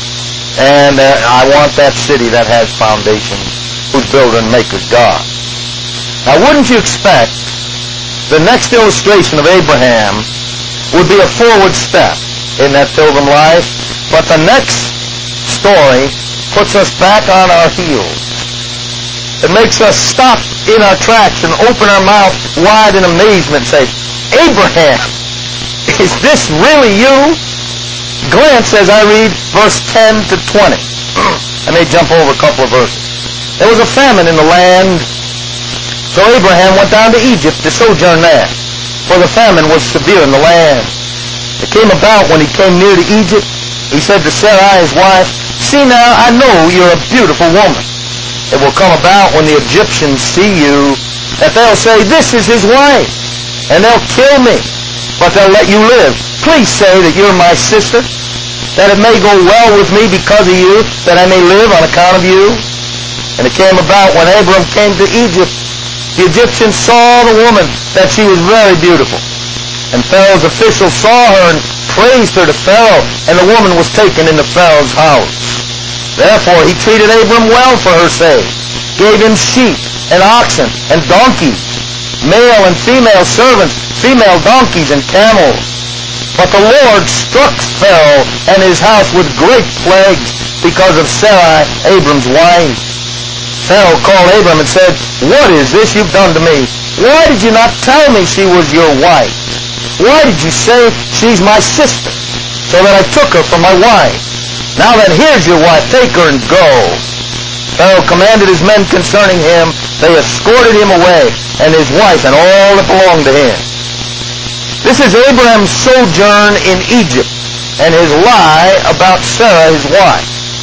and I want that city that has foundations, whose builder and maker is God. Now, wouldn't you expect the next illustration of Abraham would be a forward step in that pilgrim life, but the next story puts us back on our heels. It makes us stop in our tracks and open our mouth wide in amazement and say, Abraham, is this really you? Glance as I read verse 10 to 20. I may jump over a couple of verses. There was a famine in the land, so Abraham went down to Egypt to sojourn there, for the famine was severe in the land. It came about when he came near to Egypt, he said to Sarai his wife, See now, I know you're a beautiful woman. It will come about when the Egyptians see you that they'll say, This is his wife, and they'll kill me, but they'll let you live. Please say that you're my sister, that it may go well with me because of you, that I may live on account of you. And it came about when Abram came to Egypt, the Egyptians saw the woman, that she was very beautiful. And Pharaoh's officials saw her and praised her to Pharaoh, and the woman was taken into Pharaoh's house. Therefore he treated Abram well for her sake, gave him sheep and oxen and donkeys, male and female servants, female donkeys and camels. But the Lord struck Pharaoh and his house with great plagues because of Sarai, Abram's wife. Pharaoh called Abram and said, What is this you've done to me? Why did you not tell me she was your wife? Why did you say she's my sister, so that I took her for my wife? Now then, here's your wife, take her and go. Pharaoh commanded his men concerning him. They escorted him away, and his wife and all that belonged to him. This is Abraham's sojourn in Egypt, and his lie about Sarah, his wife.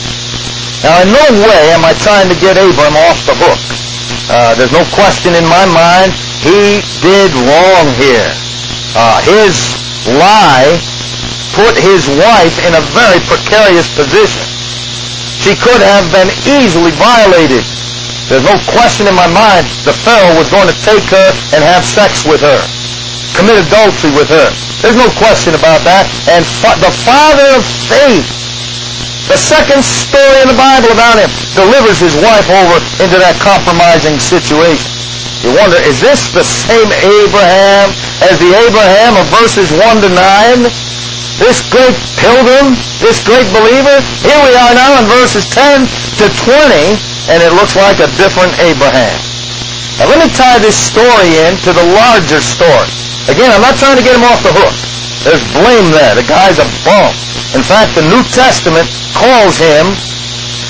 Now, in no way am I trying to get Abraham off the hook. There's no question in my mind he did wrong here. His lie put his wife in a very precarious position. She could have been easily violated. There's no question in my mind the Pharaoh was going to take her and have sex with her, commit adultery with her. There's no question about that. And the father of faith, the second story in the Bible about him, delivers his wife over into that compromising situation. You wonder, is this the same Abraham as the Abraham of verses 1 to 9? This great pilgrim, this great believer? Here we are now in verses 10 to 20, and it looks like a different Abraham. Now let me tie this story in to the larger story. Again, I'm not trying to get him off the hook. There's blame there. The guy's a bum. In fact, the New Testament calls him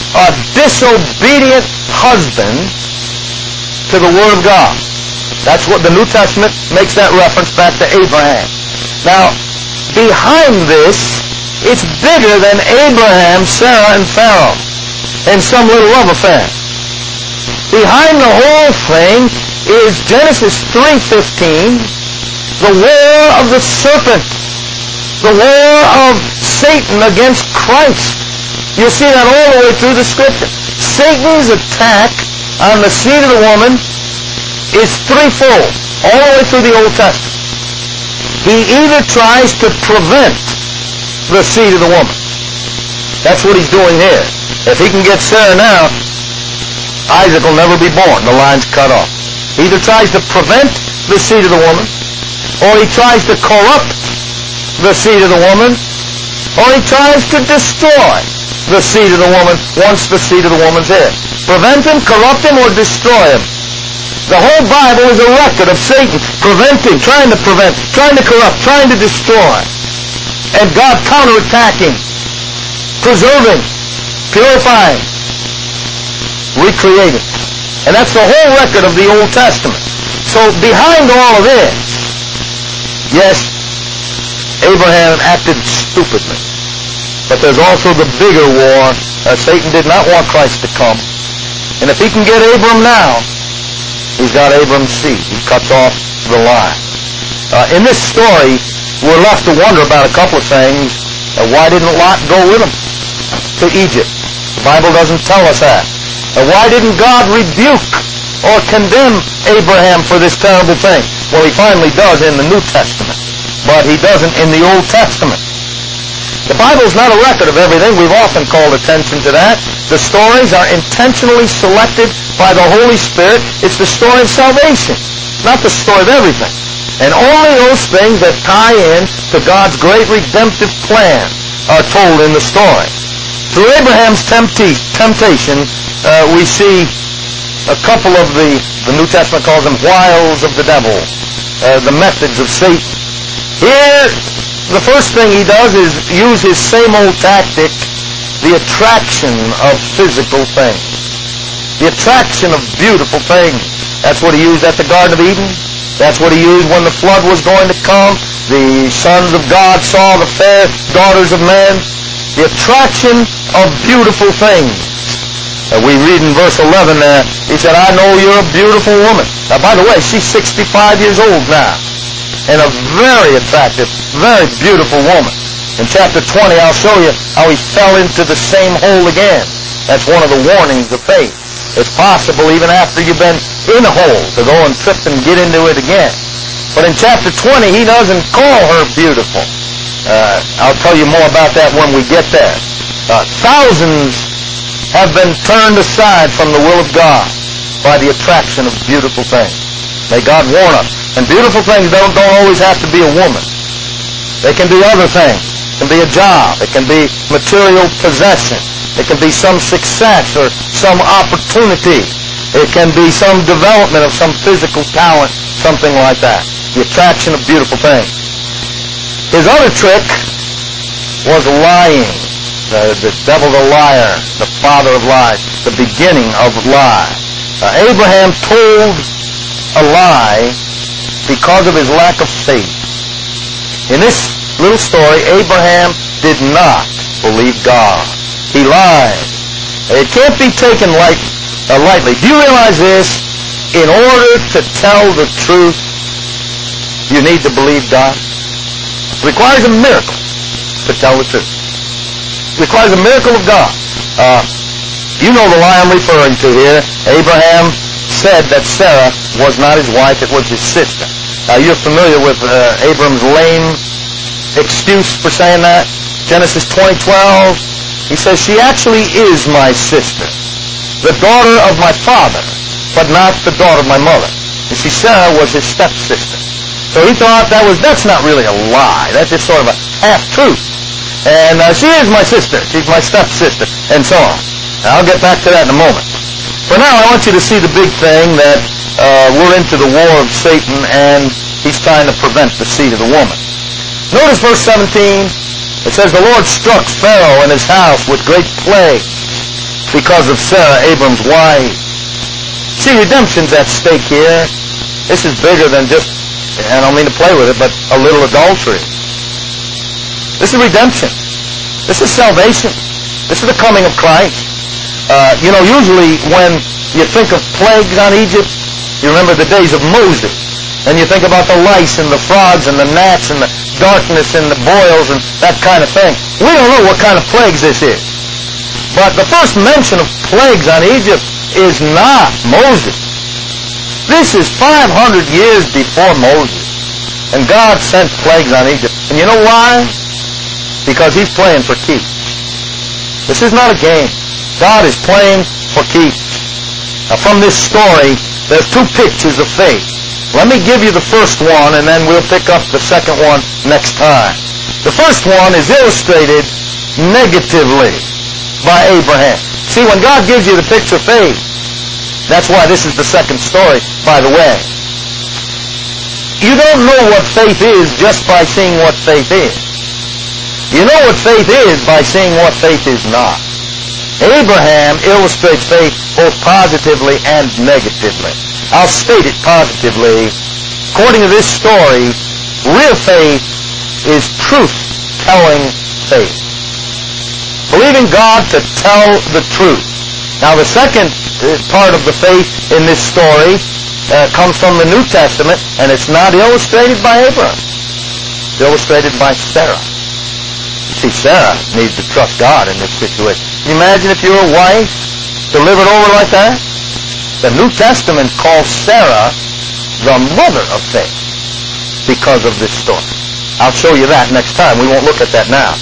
a disobedient husband to the Word of God. That's what the New Testament makes that reference back to Abraham. Now, behind this, it's bigger than Abraham, Sarah, and Pharaoh and some little love affair. Behind the whole thing is Genesis 3:15, the war of the serpent, the war of Satan against Christ. You see that all the way through the Scripture. Satan's attack on the seed of the woman is threefold, all the way through the Old Testament. He either tries to prevent the seed of the woman. That's what he's doing here. If he can get Sarah now, Isaac will never be born. The line's cut off. He either tries to prevent the seed of the woman, or he tries to corrupt the seed of the woman, or he tries to destroy the seed of the woman once the seed of the woman's here. Prevent him, corrupt him, or destroy him. The whole Bible is a record of Satan preventing, trying to corrupt, trying to destroy. And God counterattacking, preserving, purifying, recreating. And that's the whole record of the Old Testament. So behind all of this, yes, Abraham acted stupidly. But there's also the bigger war. Satan did not want Christ to come. And if he can get Abram now, he's got Abram's seed. He cuts off the line. In this story, we're left to wonder about a couple of things. Why didn't Lot go with him to Egypt? The Bible doesn't tell us that. Why didn't God rebuke or condemn Abraham for this terrible thing? Well, he finally does in the New Testament, but he doesn't in the Old Testament. The Bible's not a record of everything. We've often called attention to that. The stories are intentionally selected by the Holy Spirit. It's the story of salvation, not the story of everything. And only those things that tie in to God's great redemptive plan are told in the story. Through Abraham's temptation, we see a couple of the New Testament calls them wiles of the devil, the methods of Satan. Here, the first thing he does is use his same old tactic, the attraction of physical things. The attraction of beautiful things. That's what he used at the Garden of Eden. That's what he used when the flood was going to come. The sons of God saw the fair daughters of men. The attraction of beautiful things. We read in verse 11 there, he said, I know you're a beautiful woman. Now, by the way, she's 65 years old now. And a very attractive, very beautiful woman. In chapter 20, I'll show you how he fell into the same hole again. That's one of the warnings of faith. It's possible even after you've been in a hole to go and trip and get into it again. But in chapter 20, he doesn't call her beautiful. I'll tell you more about that when we get there. Thousands have been turned aside from the will of God by the attraction of beautiful things. May God warn us. And beautiful things don't always have to be a woman. They can be other things. It can be a job. It can be material possession. It can be some success or some opportunity. It can be some development of some physical talent, something like that. The attraction of beautiful things. His other trick was lying. The devil's a liar, the father of lies, the beginning of lies. Abraham told a lie because of his lack of faith. In this little story, Abraham did not believe God. He lied. It can't be taken lightly. Do you realize this? In order to tell the truth, you need to believe God. It requires a miracle to tell the truth. It requires a miracle of God. You know the lie I'm referring to here. Abraham said that Sarah was not his wife, it was his sister. Now you're familiar with Abram's lame excuse for saying that. Genesis 20:12, he says, she actually is my sister, the daughter of my father, but not the daughter of my mother. You see, Sarah was his stepsister. So he thought that's not really a lie. That's just sort of a half-truth. And she is my sister. She's my stepsister, and so on. Now, I'll get back to that in a moment. For now, I want you to see the big thing that we're into the war of Satan, and he's trying to prevent the seed of the woman. Notice verse 17. It says, the Lord struck Pharaoh and his house with great plagues, because of Sarah, Abram's wife. See, redemption's at stake here. This is bigger than just, I don't mean to play with it, but a little adultery. This is redemption. This is salvation. This is the coming of Christ. Usually when you think of plagues on Egypt, you remember the days of Moses. And you think about the lice and the frogs and the gnats and the darkness and the boils and that kind of thing. We don't know what kind of plagues this is. But the first mention of plagues on Egypt is not Moses. This is 500 years before Moses. And God sent plagues on Egypt. And you know why? Because He's playing for keeps. This is not a game. God is playing for keeps. Now from this story, there's two pictures of faith. Let me give you the first one, and then we'll pick up the second one next time. The first one is illustrated negatively by Abraham. See, when God gives you the picture of faith, that's why this is the second story, by the way. You don't know what faith is just by seeing what faith is. You know what faith is by seeing what faith is not. Abraham illustrates faith both positively and negatively. I'll state it positively. According to this story, real faith is truth-telling faith. Believing God to tell the truth. Now the second part of the faith in this story comes from the New Testament, and it's not illustrated by Abraham. It's illustrated by Sarah. See, Sarah needs to trust God in this situation. Can you imagine if your wife delivered over like that? The New Testament calls Sarah the mother of faith because of this story. I'll show you that next time. We won't look at that now.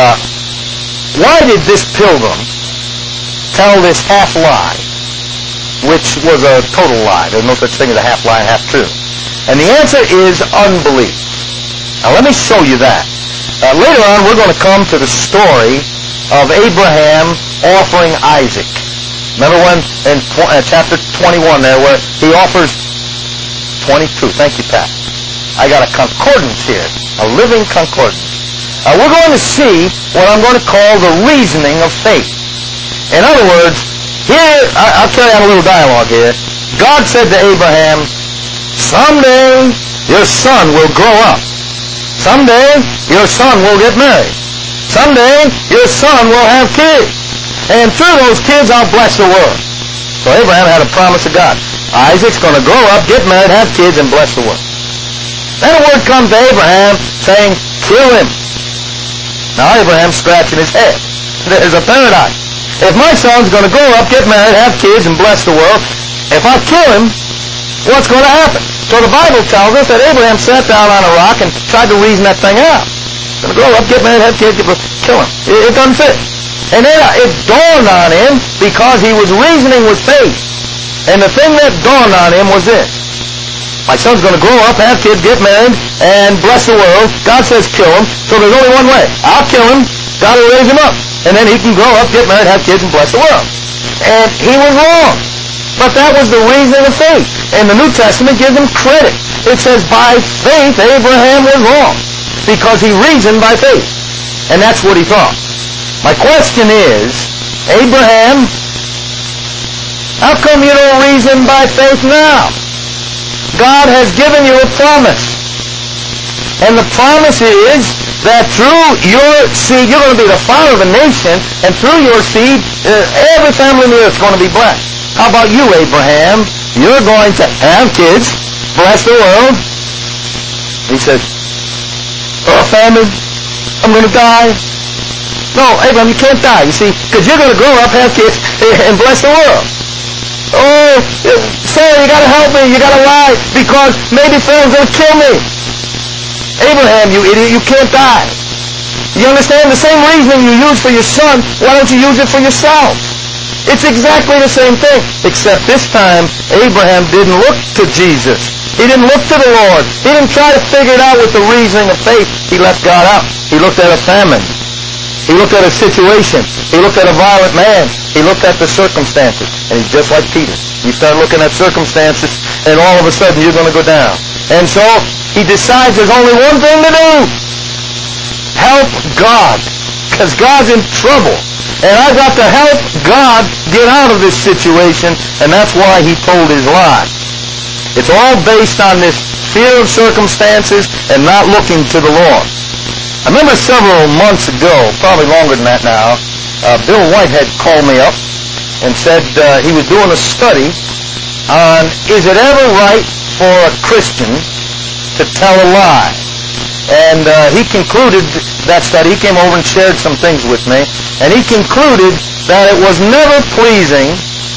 Why did this pilgrim tell this half lie, which was a total lie? There's no such thing as a half lie and half true. And the answer is unbelief. Now let me show you that. Later on, we're going to come to the story of Abraham offering Isaac. Remember when in chapter 21 there where he offers 22. Thank you, Pat. I got a concordance here, a living concordance. We're going to see what I'm going to call the reasoning of faith. In other words, here, I'll carry on a little dialogue here. God said to Abraham, someday your son will grow up. Someday your son will get married. Someday your son will have kids. And through those kids I'll bless the world. So Abraham had a promise of God. Isaac's going to grow up, get married, have kids, and bless the world. Then a word comes to Abraham saying, kill him. Now Abraham's scratching his head. There's a paradox. If my son's going to grow up, get married, have kids, and bless the world, if I kill him, what's going to happen? So the Bible tells us that Abraham sat down on a rock and tried to reason that thing out. Going to grow up, get married, have kids, kill him. It doesn't fit. And then it dawned on him because he was reasoning with faith. And the thing that dawned on him was this. My son's going to grow up, have kids, get married, and bless the world. God says kill him, so there's only one way. I'll kill him, God will raise him up. And then he can grow up, get married, have kids, and bless the world. And he was wrong. But that was the reasoning of faith. And the New Testament gives him credit. It says, by faith, Abraham was wrong. Because he reasoned by faith. And that's what he thought. My question is, Abraham, how come you don't reason by faith now? God has given you a promise. And the promise is that through your seed, you're going to be the father of a nation, and through your seed, every family in the earth is going to be blessed. How about you, Abraham? You're going to have kids, bless the world. He says, famine, I'm going to die. No, Abraham, you can't die, you see, because you're going to grow up, have kids, and bless the world. Oh, Sarah, you got to help me, you got to lie, because maybe Pharaoh's going to kill me. Abraham, you idiot, you can't die. You understand? The same reasoning you use for your son, why don't you use it for yourself? It's exactly the same thing, except this time, Abraham didn't look to Jesus. He didn't look to the Lord. He didn't try to figure it out with the reasoning of faith. He left God out. He looked at a famine. He looked at a situation. He looked at a violent man. He looked at the circumstances. And he's just like Peter. You start looking at circumstances, and all of a sudden you're going to go down. And so he decides there's only one thing to do. Help God because God's in trouble. And I've got to help God get out of this situation, and that's why he told his lie. It's all based on this fear of circumstances and not looking to the Lord. I remember several months ago, probably longer than that now, Bill Whitehead called me up and said he was doing a study on, is it ever right for a Christian to tell a lie? And he concluded that study. He came over and shared some things with me, and he concluded that it was never pleasing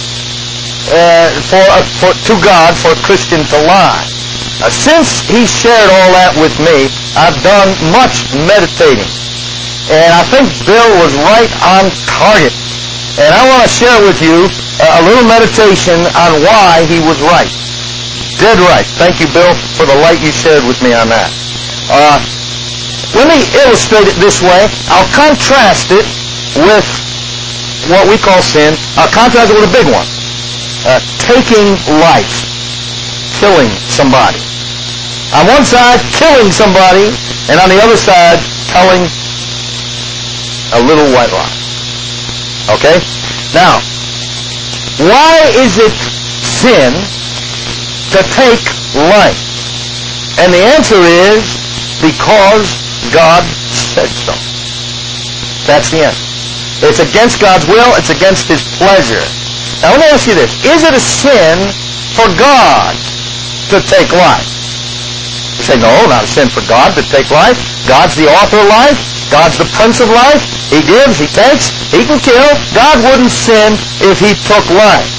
to God for a Christian to lie. Since he shared all that with me, I've done much meditating, and I think Bill was right on target. And I want to share with you a little meditation on why he was right. Dead right. Thank you, Bill, for the light you shared with me on that. Let me illustrate it this way. I'll contrast it with what we call sin. I'll contrast it with a big one. Taking life. Killing somebody. On one side, killing somebody, and on the other side, telling a little white lie. Okay? Now, why is it sin to take life? And the answer is because God said so. That's the answer. It's against God's will. It's against his pleasure. Now let me ask you this. Is it a sin for God to take life? You say, no, not a sin for God to take life. God's the author of life. God's the prince of life. He gives, he takes, he can kill. God wouldn't sin if he took life.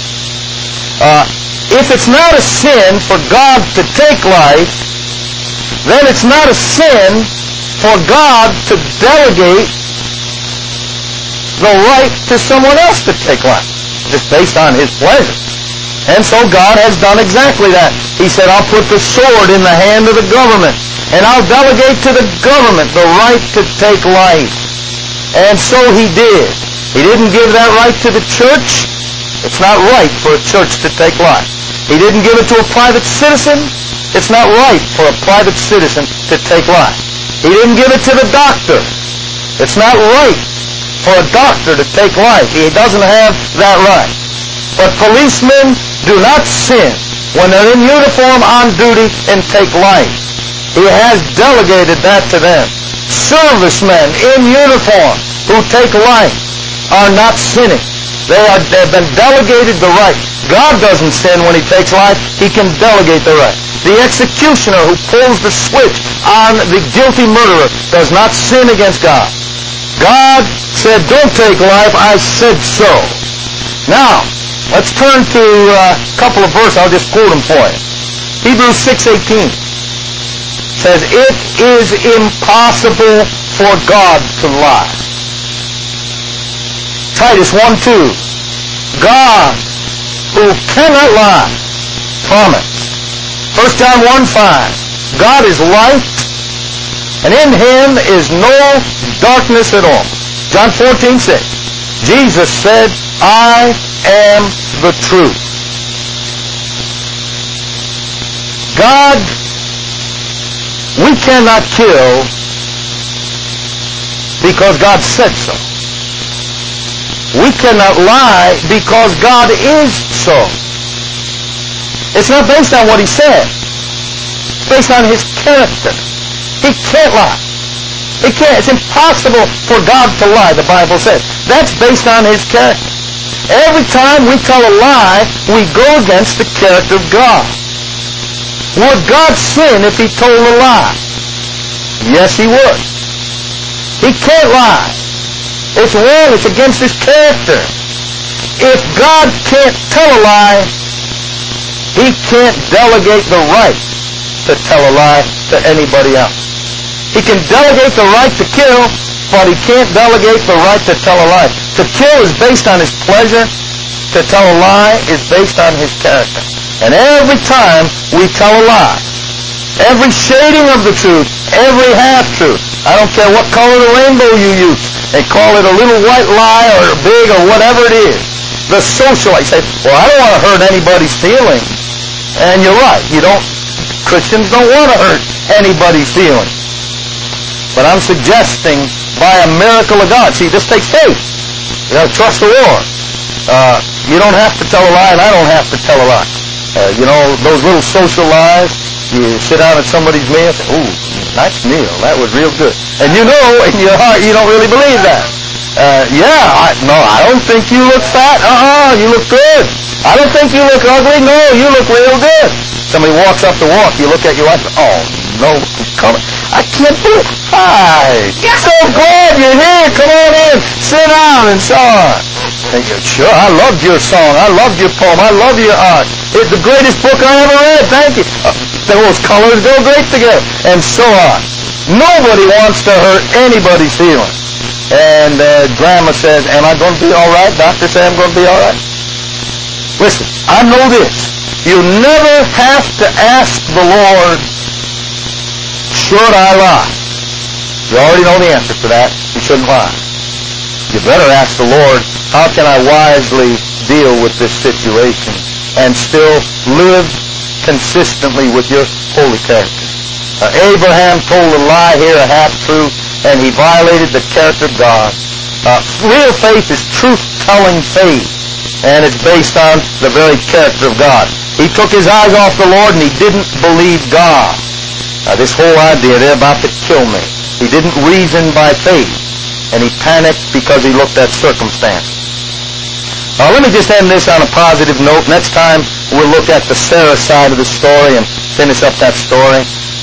If it's not a sin for God to take life, then it's not a sin for God to delegate the right to someone else to take life, just based on his pleasure. And so God has done exactly that. He said, I'll put the sword in the hand of the government, and I'll delegate to the government the right to take life. And so he did. He didn't give that right to the church. It's not right for a church to take life. He didn't give it to a private citizen. It's not right for a private citizen to take life. He didn't give it to the doctor. It's not right for a doctor to take life. He doesn't have that right. But policemen do not sin when they're in uniform on duty and take life. He has delegated that to them. Servicemen in uniform who take life are not sinning. They have been delegated the right. God doesn't sin when he takes life. He can delegate the right. The executioner who pulls the switch on the guilty murderer does not sin against God. God said, don't take life. I said so. Now, let's turn to a couple of verses. I'll just quote them for you. Hebrews 6:18 says, it is impossible for God to lie. Titus 1:2, God, who cannot lie, promised. 1 John 1:5, God is light, and in him is no darkness at all. John 14:6, Jesus said, I am the truth. God, we cannot kill because God said so. We cannot lie because God is so. It's not based on what he said. It's based on his character. He can't lie. He can't. It's impossible for God to lie, the Bible says. That's based on his character. Every time we tell a lie, we go against the character of God. Would God sin if he told a lie? Yes, he would. He can't lie. It's wrong. It's against his character. If God can't tell a lie, he can't delegate the right to tell a lie to anybody else. He can delegate the right to kill, but he can't delegate the right to tell a lie. To kill is based on his pleasure. To tell a lie is based on his character. And every time we tell a lie, every shading of the truth, every half-truth, I don't care what color of the rainbow you use, they call it a little white lie or big or whatever it is. The socialite say, well, I don't want to hurt anybody's feelings. And you're right. Christians don't want to hurt anybody's feelings. But I'm suggesting by a miracle of God. See, this takes faith. You got to trust the Lord. You don't have to tell a lie, and I don't have to tell a lie. Those little social lies, you sit down at somebody's meal, say, ooh, nice meal, that was real good. And you know in your heart you don't really believe that. I don't think you look fat. You look good. I don't think you look ugly. No, you look real good. Somebody walks up to walk, you look at your wife, oh, no, he's coming. I can't do it. Hi. So glad you're here. Come on in. Sit down and so on. And you're, sure, I loved your song. I loved your poem. I love your art. It's the greatest book I ever read. Thank you. Those colors go great together. And so on. Nobody wants to hurt anybody's feelings. And Grandma says, am I going to be all right? Doctor says I'm going to be all right. Listen, I know this. You never have to ask the Lord, should I lie? You already know the answer to that. You shouldn't lie. You better ask the Lord, how can I wisely deal with this situation and still live consistently with your holy character? Abraham told a lie here, a half-truth, and he violated the character of God. Real faith is truth-telling faith, and it's based on the very character of God. He took his eyes off the Lord, and he didn't believe God. This whole idea, they're about to kill me. He didn't reason by faith, and he panicked because he looked at circumstances. Let me just end this on a positive note. Next time, we'll look at the Sarah side of the story and finish up that story.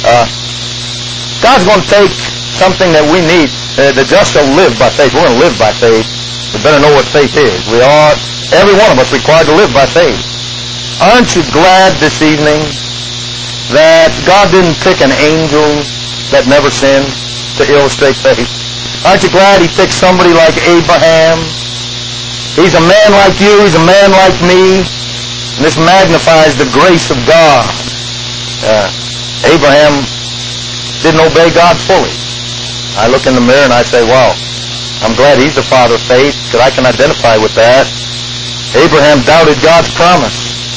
God's going to take something that we need. The just shall live by faith. We're going to live by faith. We better know what faith is. We are, every one of us, required to live by faith. Aren't you glad this evening that God didn't pick an angel that never sinned to illustrate faith? Aren't you glad he picked somebody like Abraham? He's a man like you. He's a man like me. And this magnifies the grace of God. Abraham didn't obey God fully. I look in the mirror and I say, wow, I'm glad he's the father of faith because I can identify with that. Abraham doubted God's promise.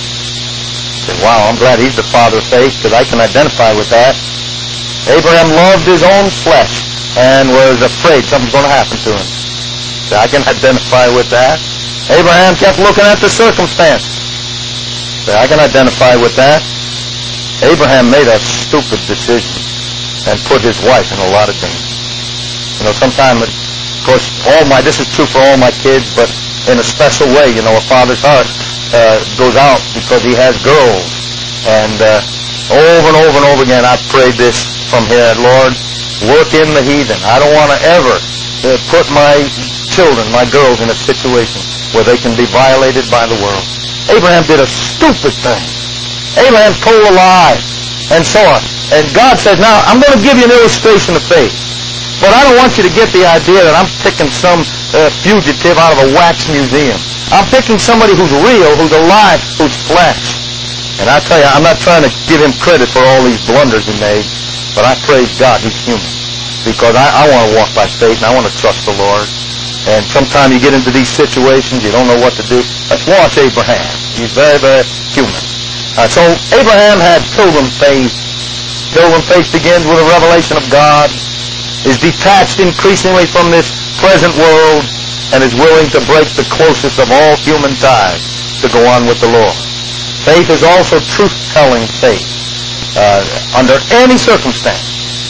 I said, wow, I'm glad he's the father of faith because I can identify with that. Abraham loved his own flesh and was afraid something's going to happen to him. So I can identify with that. Abraham kept looking at the circumstances. So I can identify with that. Abraham made a stupid decision and put his wife in a lot of danger. Sometimes, of course, this is true for all my kids, but in a special way, a father's heart goes out because he has girls. And over and over and over again, I've prayed this from here, Lord, work in the heathen. I don't want to ever put my children, my girls, in a situation where they can be violated by the world. Abraham did a stupid thing. Abraham told a lie, and so on. And God said, now, I'm going to give you an illustration of faith. But I don't want you to get the idea that I'm picking some fugitive out of a wax museum. I'm picking somebody who's real, who's alive, who's flesh. And I tell you, I'm not trying to give him credit for all these blunders he made, but I praise God he's human. Because I want to walk by faith, and I want to trust the Lord. And sometimes you get into these situations, you don't know what to do. Let's watch Abraham. He's very, very human. So Abraham had pilgrim faith. Pilgrim faith begins with a revelation of God, is detached increasingly from this present world, and is willing to break the closest of all human ties to go on with the Lord. Faith is also truth-telling faith. Under any circumstance,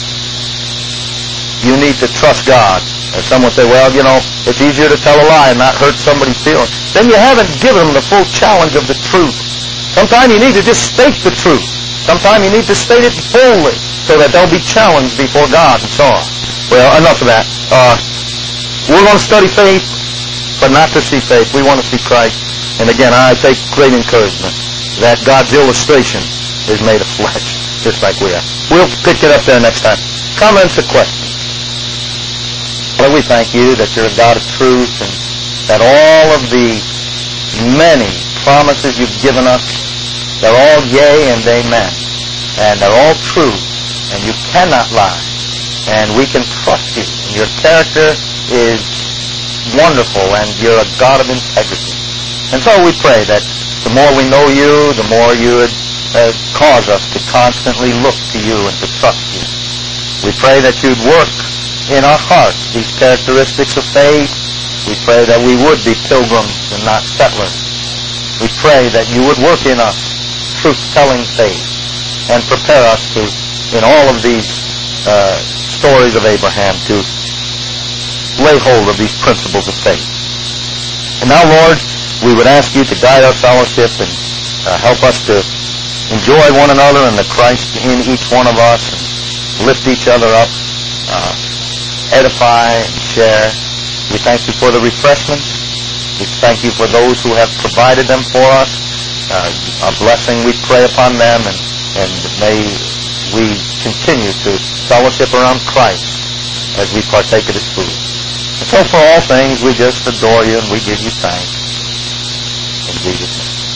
you need to trust God. And someone say, well, it's easier to tell a lie and not hurt somebody's feelings. Then you haven't given them the full challenge of the truth. Sometimes you need to just state the truth. Sometimes you need to state it boldly so that they'll be challenged before God and so on. Well, enough of that. We're going to study faith, but not to see faith. We want to see Christ. And again, I take great encouragement that God's illustration is made of flesh, just like we are. We'll pick it up there next time. Comments or questions? Lord, we thank you that you're a God of truth and that all of the many promises you've given us, they're all yea and amen. And they're all true. And you cannot lie. And we can trust you. And your character is wonderful, and you're a God of integrity. And so we pray that the more we know you, the more you would cause us to constantly look to you and to trust you. We pray that you'd work in our hearts these characteristics of faith. We pray that we would be pilgrims and not settlers. We pray that you would work in us truth-telling faith and prepare us to, in all of these stories of Abraham, to lay hold of these principles of faith. And now, Lord, we would ask you to guide our fellowship and help us to enjoy one another and the Christ in each one of us, and lift each other up, edify and share. We thank you for the refreshments. We thank you for those who have provided them for us. A blessing we pray upon them, and may we continue to fellowship around Christ as we partake of his food. And so for all things, we just adore you and we give you thanks. In Jesus' name.